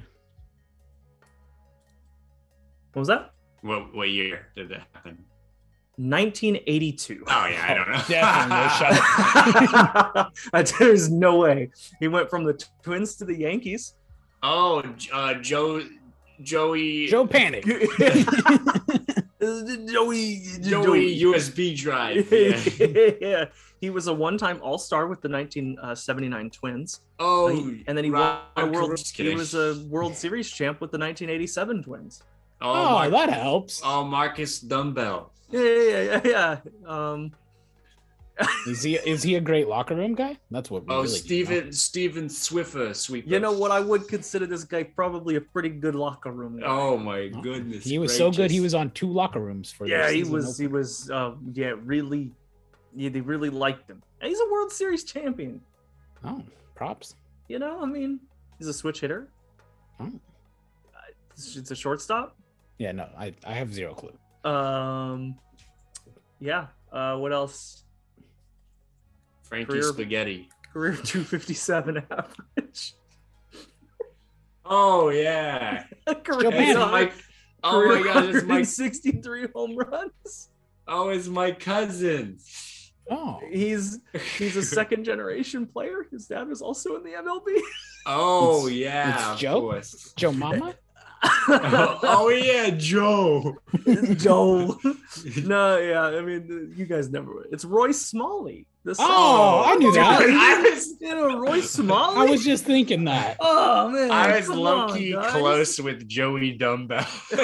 What was that? What what year did that happen? nineteen eighty-two. Oh, yeah. I don't know. Definitely no shot. There's no way. He went from the Twins to the Yankees. Oh, uh, Joe, Joey, Joe Panic. Joey, Joey U S B drive. Yeah. yeah, he was a one-time All-Star with the nineteen seventy-nine Twins. Oh, He- and then he Rob won a world. Just He kidding. was a World Series champ with the nineteen eighty-seven Twins. Oh, Oh, Mar- that helps. oh, Marcus Dumbbell. Yeah, yeah, yeah, yeah. yeah. Um, Is he is he a great locker room guy? That's what we Oh, really need to know. Steven Steven Swiffer, sweeper. you know what? I would consider this guy probably a pretty good locker room guy. Oh my goodness. He was so good. He gracious. was on two locker rooms for. their yeah, he season was. He opener. was. Uh, yeah, really. Yeah, they really liked him. And he's a World Series champion. Oh, props. You know, I mean, He's a switch hitter. Oh. Uh, it's a shortstop. Yeah, no, I, I have zero clue. Um, yeah. Uh, what else? Frankie Career- Spaghetti. Career two fifty-seven average. Oh yeah. Career, Joe Mann. It's Mike. Oh my God, it's Mike. sixty-three home runs. Oh, it's my cousin. Oh, He's he's a second generation player. His dad was also in the M L B. Oh It's- yeah, it's of Joe? course. Joe Mama? oh, oh, yeah, Joe. Joe. No, yeah. I mean, you guys never. It's Royce Smalley. The Oh, I knew that. I was You know, Royce Smalley. I was just thinking that. Oh man, I was come low on, key guys. close with Joey Dumbbell.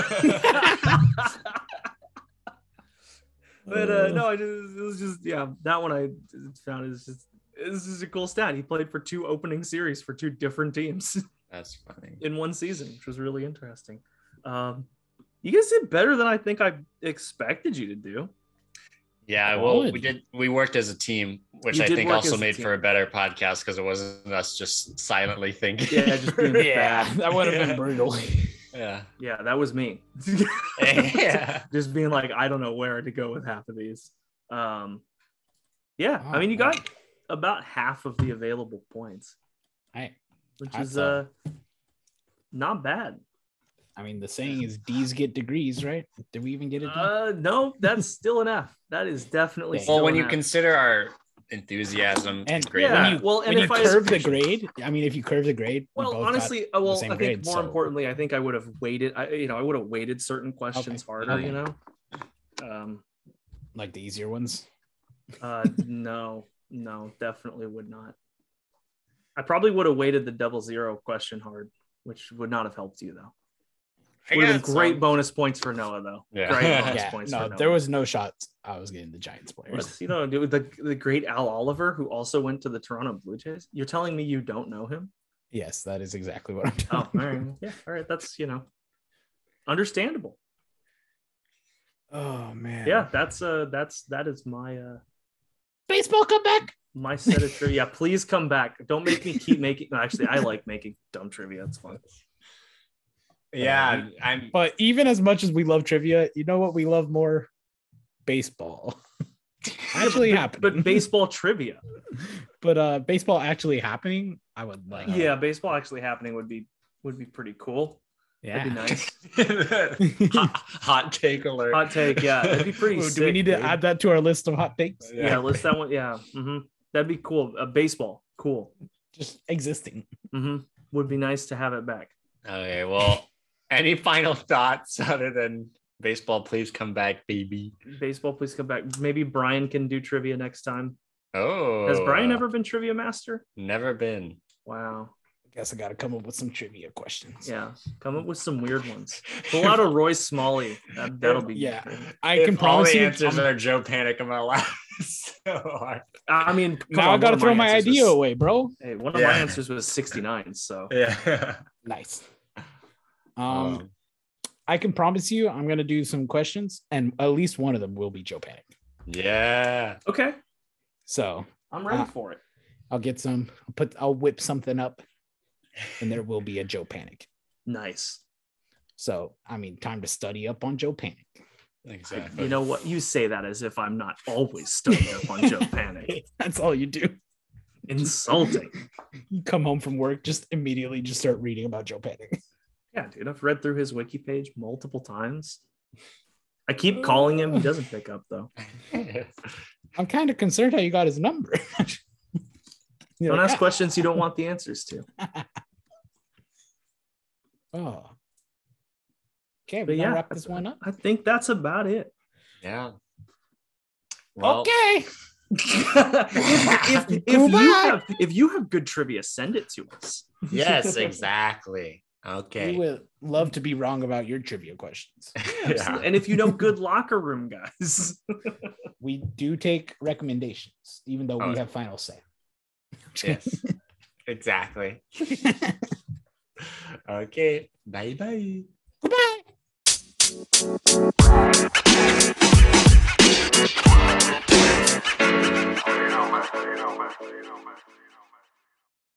But uh, no, I just, it was just yeah. That one I found is just this is a cool stat. He played for two opening series for two different teams That's funny. in one season, which was really interesting. Um, you guys did better than I think I expected you to do. Yeah, well, we Quality. did. We worked as a team, which You I did think work also as a made team. for a better podcast because it wasn't us just silently thinking. Yeah, just being Yeah, bad. that would have Yeah. been brutal. yeah. Yeah, that was me. Yeah. Just being like, I don't know where to go with half of these. Um, yeah, I Oh, mean, you wow. got about half of the available points, I, which That's is uh not bad. I mean, the saying is D's get degrees, right? Did we even get it? Done? Uh, no, that's still an F. That is definitely Well, still Well, when an you F. consider our enthusiasm And great, yeah, when you, well, and when you if I curve the as- grade, I mean, if you curve the grade, we Well, both got honestly, uh, well, same I think grade, more so- importantly, I think I would have weighted. I, you know, I would have weighted certain questions Okay, harder. okay. You know, um, like the easier ones. uh, no, no, definitely would not. I probably would have weighted the double zero question hard, which would not have helped you though. I Would have got been great some. bonus points for Noah though. Yeah. Great bonus Yeah, points. no, for Noah. there was no shot I was getting the Giants players. But, you know, dude, the the great Al Oliver, who also went to the Toronto Blue Jays. You're telling me you don't know him? Yes, that is exactly what I'm Oh, doing. all right. Yeah, all right. That's you know, understandable. Oh man. Yeah, that's uh, that's that is my uh, Baseball comeback. my set of trivia. Yeah, please come back. Don't make me keep making. No, actually, I like making dumb trivia. It's fun. Yeah, I'm. But even as much as we love trivia, you know what we love more? Baseball. actually but, happening. but baseball trivia. but uh baseball actually happening, I would like. Yeah, baseball actually happening would be would be pretty cool. Yeah. That'd be nice. hot, hot take alert. Hot take. Yeah, that'd be pretty. Ooh, sick, do we need to dude. add that to our list of hot takes? Yeah, Yeah. list that one. Yeah, hmm that'd be cool. Uh, baseball, cool. Just existing. hmm Would be nice to have it back. Okay, well, any final thoughts other than baseball? Please come back, baby. Baseball, please come back. Maybe Brian can do trivia next time. Oh, Has Brian ever been trivia master? Never been. Wow. I guess I gotta come up with some trivia questions. Yeah. Come up with some weird ones. Pull out a Royce Smalley. That, that'll be. Yeah. I If can all promise the you. answers I'm- are Joe Panic. I'm gonna laugh so hard. I mean, come now on, I gotta one of throw my answers idea was- away, bro. Hey, one of my Yeah. answers was sixty-nine. So Yeah. Nice. Um, Um, I can promise you, I'm gonna do some questions, and at least one of them will be Joe Panic. yeah. okay, So I'm ready Uh, for it. I'll get some. I'll put. I'll whip something up, and there will be a Joe Panic. Nice. So I mean, time to study up on Joe Panic. Exactly. You know what? You say that as if I'm not always studying up on Joe Panic. That's all you do. Insulting. You come home from work, just immediately just start reading about Joe Panic. Yeah, dude, I've read through his wiki page multiple times. I keep calling him. He doesn't pick up though. I'm kind of concerned how you got his number. You're Don't like, ask "Ah." questions you don't want the answers to. Oh. Okay, But we gotta yeah, wrap this one up. I think that's about it. Yeah. Well, Okay. if, if, if you Goodbye. have if you have good trivia, send it to us. Yes, exactly. We Okay. would love to be wrong about your trivia questions. Yeah. And if you know good locker room guys, We do take recommendations, even though Oh. we have final say. Yes. Exactly. Okay. Bye bye. Goodbye.